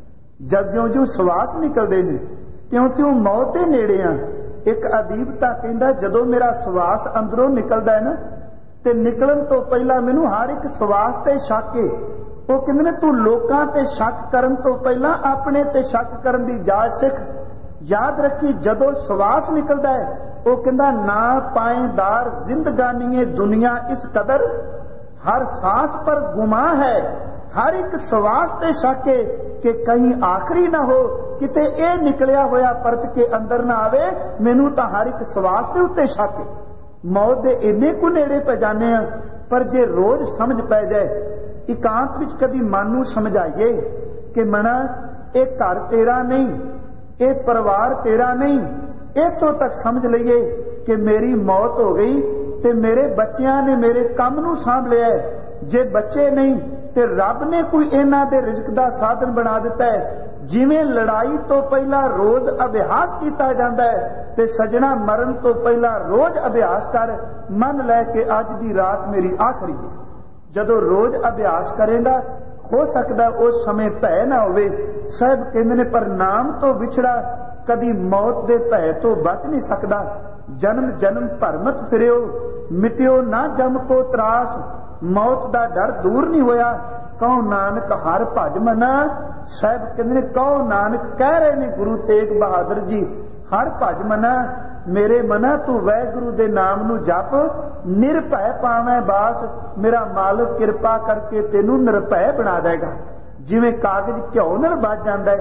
जद ज्यों ज्यों सवास निकलदे ने त्यों त्यों मौत दे नेड़े आ। एक अदीबता कहंदा जदों मेरा सवास अंदरों निकलदा है ना ते निकलन तो पहला मैनूं हर एक सवास ते शक है। वो कहंदे ने तू लोकां ते शक करन तो पहला अपने ते शक करन दी जाच सिख। याद रखी जदों सवास निकलदा है वो कहंदा ना पाएदार जिंदगानी दुनिया इस कदर हर सांस पर गुमा है। हर एक सवास ते शक है कि कहीं आखिरी ना हो, किते ए निकलिया होया परत के अंदर ना आवे। मैनू तां हर एक सवास दे उत्ते शक है। मौत दे इन्ने को नेड़े पै जाने आ। पर जे रोज समझ पै जाए एकांत विच कदी मन नूं समझाइए कि मना ये घर तेरा नहीं, ये परिवार तेरा नहीं। इत्थों तक समझ लईए कि मेरी मौत हो गई ते मेरे बच्चियां ने मेरे काम नूं सांभ लिया है। जे बच्चे नहीं ते रब ने कोई इन्हां दे रिज़्क दा साधन बना दिता है। जिवें लड़ाई तो पहला रोज अभ्यास किया जाता है ते सजना मरण तो पहला रोज अभ्यास कर। मन लैके अज दी रात मेरी आखिरी है। जदों रोज अभ्यास करेगा हो सकता उस समय भय ना होवे। साहब कहंदे ने पर नाम तो विछड़ा कदी मौत दे भय तो बच नहीं सकता। जन्म जन्म भरमत फिरियो मिटियो ना जम को त्रास। मौत दा डर दूर नहीं होया। कहो नानक हर भज मना। साहब कहंदे ने कहो नानक कह रहे ने गुरु तेग बहादुर जी हर भज मना। मेरे मना तू वैगुरु दे नाम नू जप निरभय पावै बास। मेरा मालिक कृपा करके तेनू निरभय बना देगा। जिवें कागज घ्यो नाल बच जांदा है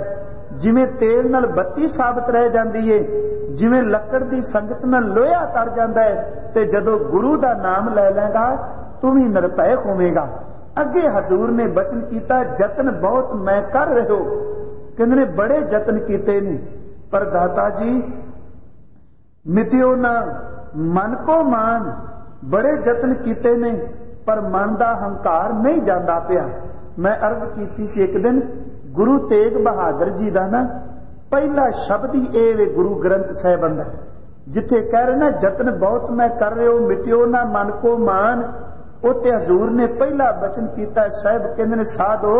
ਜਿਵੇਂ ਤੇਲ ਨਾਲ ਬੱਤੀ ਸਾਬਤ ਰਹਿ ਜਾਂਦੀ ਏ, ਜਿਵੇਂ ਲੱਕੜ ਦੀ ਸੰਗਤ ਨਾਲ ਲੋਹਾ ਤਰ ਜਾਂਦਾ ਹੈ, ਤੇ ਜਦੋਂ ਗੁਰੂ ਦਾ ਨਾਮ ਲੈ ਲੈਗਾ ਤੂੰ ਵੀ ਨਿਰਭੈ ਹੋਵੇਗਾ। ਅੱਗੇ ਹਜ਼ੂਰ ਨੇ ਬਚਨ ਕੀਤਾ, ਯਤਨ ਬਹੁਤ ਮੈਂ ਕਰ ਰਹੇ ਹੋ। ਕਹਿੰਦੇ ਨੇ ਬੜੇ ਯਤਨ ਕੀਤੇ ਨੇ, ਪਰ ਦਾਤਾ ਜੀ ਮਿਟਿਓ ਨਾ ਮਨ ਕੋ ਮਾਨ। ਬੜੇ ਯਤਨ ਕੀਤੇ ਨੇ ਪਰ ਮਨ ਦਾ ਹੰਕਾਰ ਨਹੀਂ ਜਾਂਦਾ ਪਿਆ। ਮੈਂ ਅਰਜ਼ ਕੀਤੀ ਸੀ ਇੱਕ ਦਿਨ, ਗੁਰੂ ਤੇਗ ਬਹਾਦਰ ਜੀ ਦਾ ਨਾ ਪਹਿਲਾ ਸ਼ਬਦ ਹੀ ਇਹ ਵੇ ਗੁਰੂ ਗ੍ਰੰਥ ਸਾਹਿਬ ਅੰਦਰ, ਜਿੱਥੇ ਕਹਿ ਰਹੇ ਨਾ ਯਤਨ ਬਹੁਤ ਮੈਂ ਕਰ ਰਹੇ ਹੋ, ਮਿਟਿਓ ਨਾ ਮਨ ਕੋ ਮਾਨ। ਉੱਥੇ ਹਜ਼ੂਰ ਨੇ ਪਹਿਲਾ ਬਚਨ ਕੀਤਾ, ਸਾਹਿਬ ਕਹਿੰਦੇ ਨੇ ਸਾਧੋ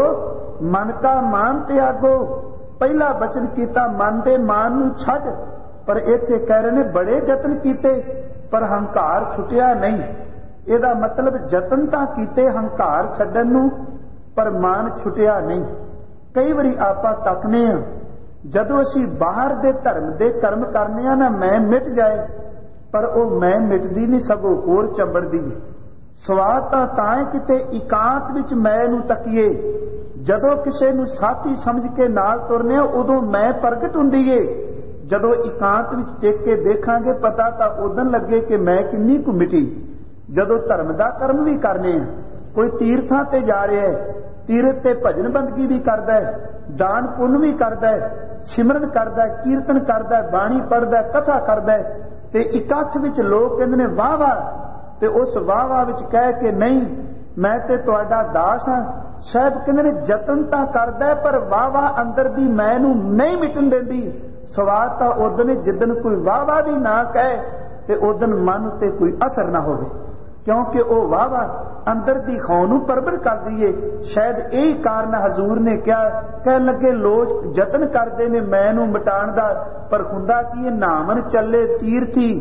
ਮਨ ਕਾ ਮਾਨ ਤਿਆਗੋ। ਪਹਿਲਾ ਬਚਨ ਕੀਤਾ ਮਨ ਦੇ ਮਾਨ ਨੂੰ ਛੱਡ, ਪਰ ਇੱਥੇ ਕਹਿ ਰਹੇ ਨੇ ਬੜੇ ਯਤਨ ਕੀਤੇ ਪਰ ਹੰਕਾਰ ਛੁੱਟਿਆ ਨਹੀਂ। ਇਹਦਾ ਮਤਲਬ ਯਤਨ ਤਾਂ ਕੀਤੇ ਹੰਕਾਰ ਛੱਡਣ ਨੂੰ, ਪਰ ਮਾਨ ਛੁੱਟਿਆ ਨਹੀਂ। ਕਈ ਵਾਰੀ ਆਪਾਂ ਤੱਕਨੇ ਆ, ਜਦੋਂ ਅਸੀਂ ਬਾਹਰ ਦੇ ਧਰਮ ਦੇ ਕਰਮ ਕਰਨੇ ਆ ਨਾ, ਮੈਂ ਮਿਟ ਜਾਏ, ਪਰ ਉਹ ਮੈਂ ਮਿਟਦੀ ਨਹੀਂ, ਸਗੋਂ ਹੋਰ ਚੰਬੜਦੀ ਹੈ। ਸਵਾਦ ਤਾਂ ਹੈ ਕਿਤੇ ਇਕਾਂਤ ਵਿੱਚ ਮੈਂ ਨੂੰ ਤੱਕੀਏ। ਜਦੋਂ ਕਿਸੇ ਨੂੰ ਸਾਥੀ ਸਮਝ ਕੇ ਨਾਲ ਤੁਰਨੇ ਉਦੋਂ ਮੈਂ ਪ੍ਰਗਟ ਹੁੰਦੀ ਏ। ਜਦੋਂ ਇਕਾਂਤ ਵਿੱਚ ਟਿਕ ਕੇ ਦੇਖਾਂਗੇ ਪਤਾ ਤਾਂ ਉਦੋਂ ਲੱਗੇ ਕਿ ਮੈਂ ਕਿੰਨੀ ਕੁ ਮਿਟੀ। ਜਦੋਂ ਧਰਮ ਦਾ ਕਰਮ ਵੀ ਕਰਨੇ ਆ, ਕੋਈ ਤੀਰਥਾਂ ਤੇ ਜਾ ਰਿਹਾ ਹੈ, ਤੀਰਥ ਤੇ ਭਜਨ ਬੰਦਗੀ ਵੀ ਕਰਦਾ ਹੈ, ਦਾਨ ਪੁੰਨ ਵੀ ਕਰਦਾ ਹੈ, ਸਿਮਰਨ ਕਰਦਾ ਹੈ, ਕੀਰਤਨ ਕਰਦਾ ਹੈ, ਬਾਣੀ ਪੜ੍ਹਦਾ, ਕਥਾ ਕਰਦਾ ਹੈ, ਤੇ ਇਕੱਠ ਵਿੱਚ ਲੋਕ ਕਹਿੰਦੇ ਨੇ ਵਾਹ ਵਾਹ, ਤੇ ਉਸ ਵਾਹ ਵਾਹ ਵਿੱਚ ਕਹਿ ਕੇ ਨਹੀਂ ਮੈਂ ਤੇ ਤੁਹਾਡਾ ਦਾਸ ਹਾਂ। ਸਾਹਿਬ ਕਹਿੰਦੇ ਨੇ ਯਤਨ ਤਾਂ ਕਰਦਾ ਪਰ ਵਾਹ ਵਾਹ ਅੰਦਰ ਦੀ ਮੈਂ ਨੂੰ ਨਹੀਂ ਮਿਟਣ ਦਿੰਦੀ। ਸਵਾਦ ਤਾਂ ਉਦਨ ਜਿੱਦਨ ਕੋਈ ਵਾਹ ਵਾਹ ਵੀ ਨਾ ਕਹੇ ਤੇ ਉਦਨ ਮਨ ਉੱਤੇ ਕੋਈ ਅਸਰ ਨਾ ਹੋਵੇ, ਕਿਉਂਕਿ ਉਹ ਵਾਹ ਵਾਹ ਅੰਦਰ ਦੀ ਖੌ ਨੂੰ ਪਰਬਰ ਕਰਦੀ ਏ। ਸ਼ਾਇਦ ਇਹੀ ਕਾਰਨ ਹਜ਼ੂਰ ਨੇ ਕਿਹਾ, ਕਹਿਣ ਲੱਗੇ ਲੋਕ ਯਤਨ ਕਰਦੇ ਨੇ ਮੈਂ ਨੂੰ ਮਿਟਾਉਣ ਦਾ, ਪਰ ਹੁੰਦਾ ਕੀ ਇਹ ਨਾਮਨ ਚੱਲੇ ਤੀਰਥੀ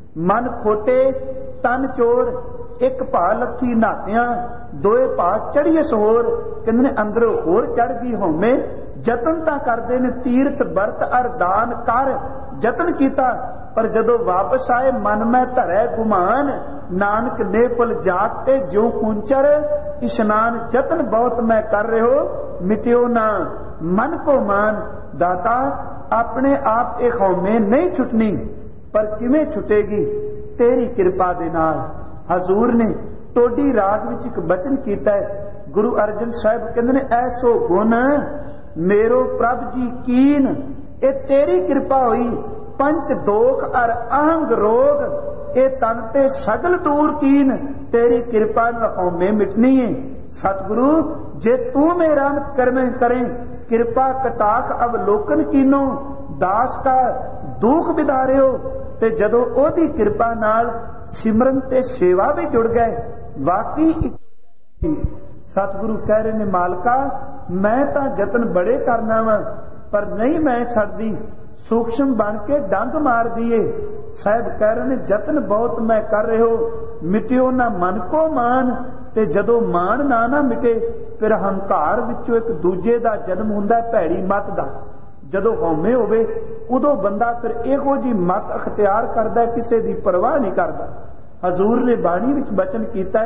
ਮਨ ਖੋਟੇ ਤਨ ਚੋਰ। ਇੱਕ ਭਾ ਲੱਥੀ ਨਾਤਿਆਂ ਦੋਏ ਭਾ ਚੜੀਏ ਸਹੋਰ। ਕਹਿੰਦੇ ਨੇ ਅੰਦਰੋਂ ਹੋਰ ਚੜ ਗਈ ਹਉਮੈ। ਯਤਨ ਤਾਂ ਕਰਦੇ ਨੇ ਤੀਰਥ ਵਰਤ ਅਰਦਾਨ ਕਰ, ਯਤਨ ਕੀਤਾ, ਪਰ ਜਦੋਂ ਵਾਪਸ ਆਏ ਮਨ ਮੈਂ ਧਰੈ ਗੁਮਾਨ। ਨਾਨਕ ਨੇ ਪੁਲ ਜਾਤ ਤੇ ਜਿਉ ਕੁੰਚਰ ਇਸ਼ਨਾਨ। ਯਤਨ ਬਹੁਤ ਮੈਂ ਕਰ ਰਹੇ ਹੋ, ਮਿਟਿਓ ਨਾ ਮਨ ਕੋ ਮਾਨ। ਦਾਤਾ ਆਪਣੇ ਆਪ ਇਹ ਹਉਮੈ ਨਹੀਂ ਛੁੱਟਣੀ, ਪਰ ਕਿਵੇਂ ਛੁੱਟੇਗੀ? ਤੇਰੀ ਕਿਰਪਾ ਦੇ ਨਾਲ। ਹਜ਼ੂਰ ਨੇ ਟੋਡੀ ਰਾਗ ਵਿੱਚ ਇੱਕ ਬਚਨ ਕੀਤਾ ਹੈ, ਗੁਰੂ ਅਰਜਨ ਸਾਹਿਬ ਕਹਿੰਦੇ ਨੇ ਐਸੋ ਗੁਣ ਮੇਰੋ ਪ੍ਰਭ ਜੀ ਕੀਨ। ਇਹ ਤੇਰੀ ਕਿਰਪਾ ਹੋਈ। ਪੰਚ ਦੋਖ ਅਰ ਅਹੰਗ ਰੋਗ ਇਹ ਤਨ ਤੇ ਸਗਲ ਦੂਰ ਕੀਨ। ਤੇਰੀ ਕਿਰਪਾ ਨਾਲ ਹਉਮੈ ਮਿਟਣੀ ਹੈ। ਸਤਿਗੁਰੂ ਜੇ ਤੂੰ ਮੇਰਾ ਕਰਮ ਕਰੇ, ਕਿਰਪਾ ਕਟਾਖ ਅਵਲੋਕਨ ਕੀਨੋ। ਦਾਸ ਕਾ ਦੁੱਖ ਵਿਦਾਰਿਓ। ਤੇ ਜਦੋਂ ਉਹਦੀ ਕਿਰਪਾ ਨਾਲ ਸਿਮਰਨ ਤੇ ਸੇਵਾ ਵੀ ਜੁੜ ਗਏ, ਵਾਕਈ ਸਤਿਗੁਰੂ ਕਹਿ ਰਹੇ ਨੇ ਮਾਲਕਾ ਮੈਂ ਤਾਂ ਯਤਨ ਬੜੇ ਕਰਨਾ ਵਾ, ਪਰ ਨਹੀਂ ਮੈਂ ਛੱਡਦੀ, ਸੂਖਸ਼ਮ ਬਣ ਕੇ ਡੰਗ ਮਾਰਦੀ ਏ। ਸਾਹਿਬ ਕਹਿ ਰਹੇ ਨੇ ਯਤਨ ਬਹੁਤ ਮੈਂ ਕਰ ਰਹੇ ਹੋ, ਮਿਟਿਓ ਨਾ ਮਨ ਕੋ ਮਾਨ। ਤੇ ਜਦੋਂ ਮਾਨ ਨਾ ਮਿਟੇ, ਫਿਰ ਹੰਕਾਰ ਵਿੱਚੋਂ ਇੱਕ ਦੂਜੇ ਦਾ ਜਨਮ ਹੁੰਦਾ, ਭੈੜੀ ਮੱਤ ਦਾ। ਜਦੋਂ ਹਉਮੈ ਹੋਵੇ ਉਦੋਂ ਬੰਦਾ ਫਿਰ ਇਹੋ ਜੀ ਮੱਤ ਅਖਤਿਆਰ ਕਰਦਾ, ਕਿਸੇ ਦੀ ਪਰਵਾਹ ਨਹੀਂ ਕਰਦਾ। ਹਜ਼ੂਰ ਨੇ ਬਾਣੀ ਵਿੱਚ ਬਚਨ ਕੀਤਾ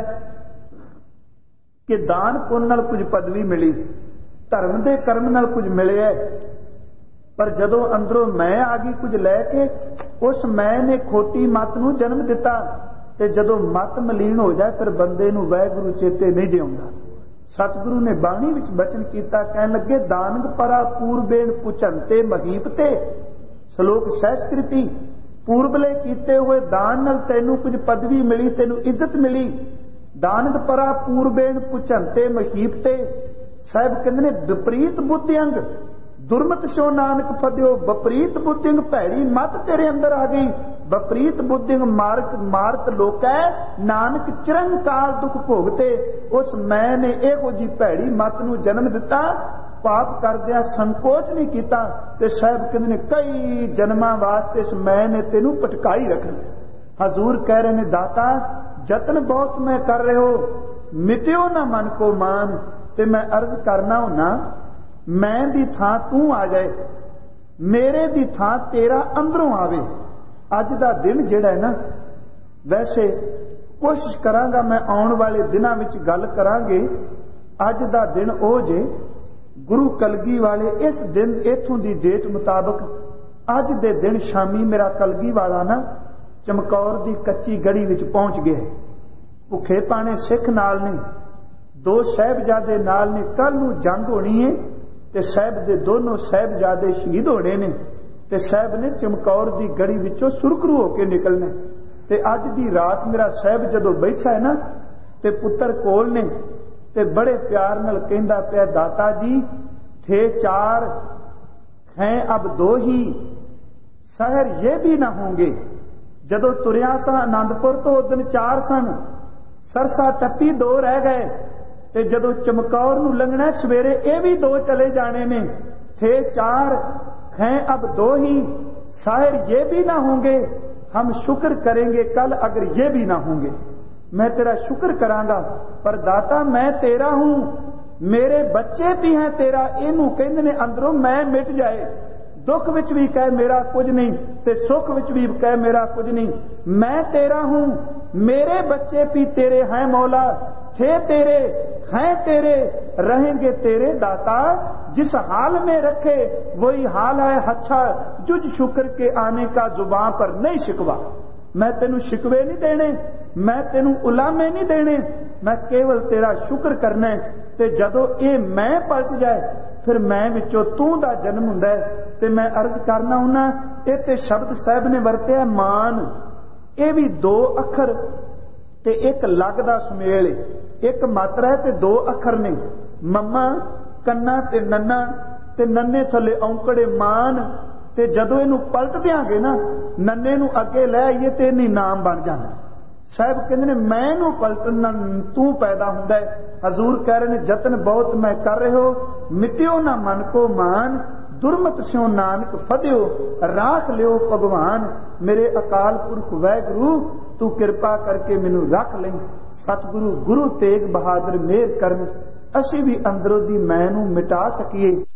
ਕਿ ਦਾਨ ਪੁੰਨ ਨਾਲ ਕੁਝ ਪਦਵੀ ਮਿਲੀ, ਧਰਮ ਦੇ ਕਰਮ ਨਾਲ ਕੁਝ ਮਿਲਿਆ, ਪਰ ਜਦੋਂ ਅੰਦਰੋਂ ਮੈਂ ਆ ਗਈ ਕੁਝ ਲੈ ਕੇ, ਉਸ ਮੈਂ ਨੇ ਖੋਟੀ ਮੱਤ ਨੂੰ ਜਨਮ ਦਿੱਤਾ। ਤੇ ਜਦੋਂ ਮੱਤ ਮਲੀਨ ਹੋ ਜਾਏ ਫਿਰ ਬੰਦੇ ਨੂੰ ਵਾਹਿਗੁਰੂ ਚੇਤੇ ਨਹੀਂ ਜਿਉਂਦਾ। ਸਤਿਗੁਰੂ ਨੇ ਬਾਣੀ ਵਿੱਚ ਬਚਨ ਕੀਤਾ, ਕਹਿਣ ਲੱਗੇ ਦਾਨੰਗ ਪਰਾ ਪੂਰਬੇਣ ਪੁਛੰਤੇ ਮਹੀਪ ਤੇ। ਸ਼ਲੋਕ ਸਹਿਸਕ੍ਰਿਤੀ ਪੂਰਬਲੇ ਕੀਤੇ ਹੋਏ ਦਾਨ ਨਾਲ ਤੈਨੂੰ ਕੁਝ ਪਦਵੀ ਮਿਲੀ, ਤੈਨੂੰ ਇੱਜ਼ਤ ਮਿਲੀ। ਦਾਨੰਗ ਪਰਾ ਪੂਰਬੇਣ ਪੁਛੰਤੇ ਮਹੀਪ ਤੇ। ਸਾਹਿਬ ਕਹਿੰਦੇ ਨੇ ਵਿਪਰੀਤ ਬੁੱਧਿਅੰਗ ਦੁਰਮਤ ਸੋ ਨਾਨਕ ਫਦਿਓ। ਵਿਪਰੀਤ ਬੁੱਧਿਅੰਗ ਭੈੜੀ ਮੱਤ ਤੇਰੇ ਅੰਦਰ ਆ ਗਈ। ਵਿਪਰੀਤ ਬੁੱਧਿਅੰਗ ਮਾਰਤ ਲੋਕੈ ਨਾਨਕ ਚਿਰੰਕਾਰ ਦੁੱਖ ਭੋਗਤੇ। ਉਸ ਮੈਂ ਨੇ ਇਹੋ ਜੀ ਭੈੜੀ ਮੱਤ ਨੂੰ ਜਨਮ ਦਿੱਤਾ, ਪਾਪ ਕਰਦਿਆਂ ਸੰਕੋਚ ਨਹੀਂ ਕੀਤਾ। ਤੇ ਸਾਹਿਬ ਕਹਿੰਦੇ ਨੇ ਕਈ ਜਨਮਾਂ ਵਾਸਤੇ ਇਸ ਮੈਂ ਨੇ ਤੈਨੂੰ ਭਟਕਾਈ ਰੱਖਣਾ। ਹਜ਼ੂਰ ਕਹਿ ਰਹੇ ਨੇ ਦਾਤਾ ਯਤਨ ਬਹੁਤ ਮੈਂ ਕਰ ਰਹੇ ਹੋ, ਮਿਟਿਓ ਨਾ ਮਨ ਕੋ ਮਾਨ। ਤੇ ਮੈਂ ਅਰਜ਼ ਕਰਨਾ ਹੁਣਾ ਮੈਂ ਦੀ ਥਾਂ ਤੂੰ ਆ ਜਾਏ, ਮੇਰੇ ਦੀ ਥਾਂ ਤੇਰਾ ਅੰਦਰੋਂ ਆਵੇ। ਅੱਜ ਦਾ ਦਿਨ ਜਿਹੜਾ ਹੈ ਨਾ, ਵੈਸੇ ਕੋਸ਼ਿਸ਼ ਕਰਾਂਗਾ ਮੈਂ ਆਉਣ ਵਾਲੇ ਦਿਨਾਂ ਵਿੱਚ ਗੱਲ ਕਰਾਂਗੇ। ਅੱਜ ਦਾ ਦਿਨ ਉਹ ਜੇ गुरु कलगी वाले इस दिन इथों की डेट मुताबक अज दे दिन शामी मेरा कलगी वाला ना चमकौर की कच्ची गढ़ी विच पहुंच गया। भुखे पाने सिख नाल ने, दो साहिबजादे नाल ने, कल नूं जंग होनी है ते साहिब दे दोनों साहिबजादे शहीद होने ने ते साहिब ने चमकौर की गढ़ी विचों सुरखरू होके निकलने। ते अज दी रात मेरा साहिब जदों बैठा है ना ते पुत्र कोल ने ते बड़े प्यार नाल कहंदा पिया, दाता जी थे 4 हैं अब 2 ही, शहर ये भी ना होंगे। जदों तुरिया सा आनंदपुर तो उस दिन 4 सन, सरसा टप्पी 2 रह गए ते जदों चमकौर नूं लंघना सवेरे ये भी 2 चले जाने ने। थे 4 हैं अब 2 ही, शायर ये भी ना होंगे। हम शुक्र करेंगे कल अगर ये भी ना होंगे। मैं तेरा शुक्र करांगा, पर दाता मैं तेरा हूं, मेरे बच्चे भी हैं तेरा। इनू कहंदे ने अंदरों मैं मिट जाए, दुख विच भी कह मेरा कुछ नहीं ते सुख विच भी कह मेरा कुछ नहीं। मैं तेरा हूं, मेरे बच्चे भी तेरे हैं मौला, थे तेरे हैं तेरे, रहेंगे तेरे दाता। जिस हाल में रखे वही हाल है अच्छा, जुज शुक्र के आने का जुबान पर नहीं शिकवा। मैं तेनू शिकवे नहीं देने, मैं तेनू उलामे नहीं देने, मैं केवल तेरा शुक्र करना है। ते जदों ये मैं पलट जाए फिर मैं विचों तू दा जन्म हुंदा है। ते मैं अर्ज करना हुन्ना, ये ते शब्द साहब ने वरतिया मान, ये भी 2 अखर ते एक लग दा सुमेल है। एक मात्रा है ते 2 अखर ने, मम्मा कन्ना ते नन्ना ते नन्ने थले औंकड़े मान। ते जदों इनू पलट देंगे ना, नन्ने नू अगे लै आईए ते इन्हीं नाम बन जाना। साहब कहते ने मैं नू पलटना तू पैदा हुंदा है। हजूर कह रहे ने जतन बहुत मैं कर रहे हो, मिटियो ना मन को मान, दुरमत स्यों नानक फदियो, राख लियो भगवान। मेरे अकाल पुरख वैगुरु तू कृपा करके मैनू रख ले। सतगुरु गुरु तेग बहादुर मेहर करन, असी भी अंदरों दी मैं नू मिटा सकीए।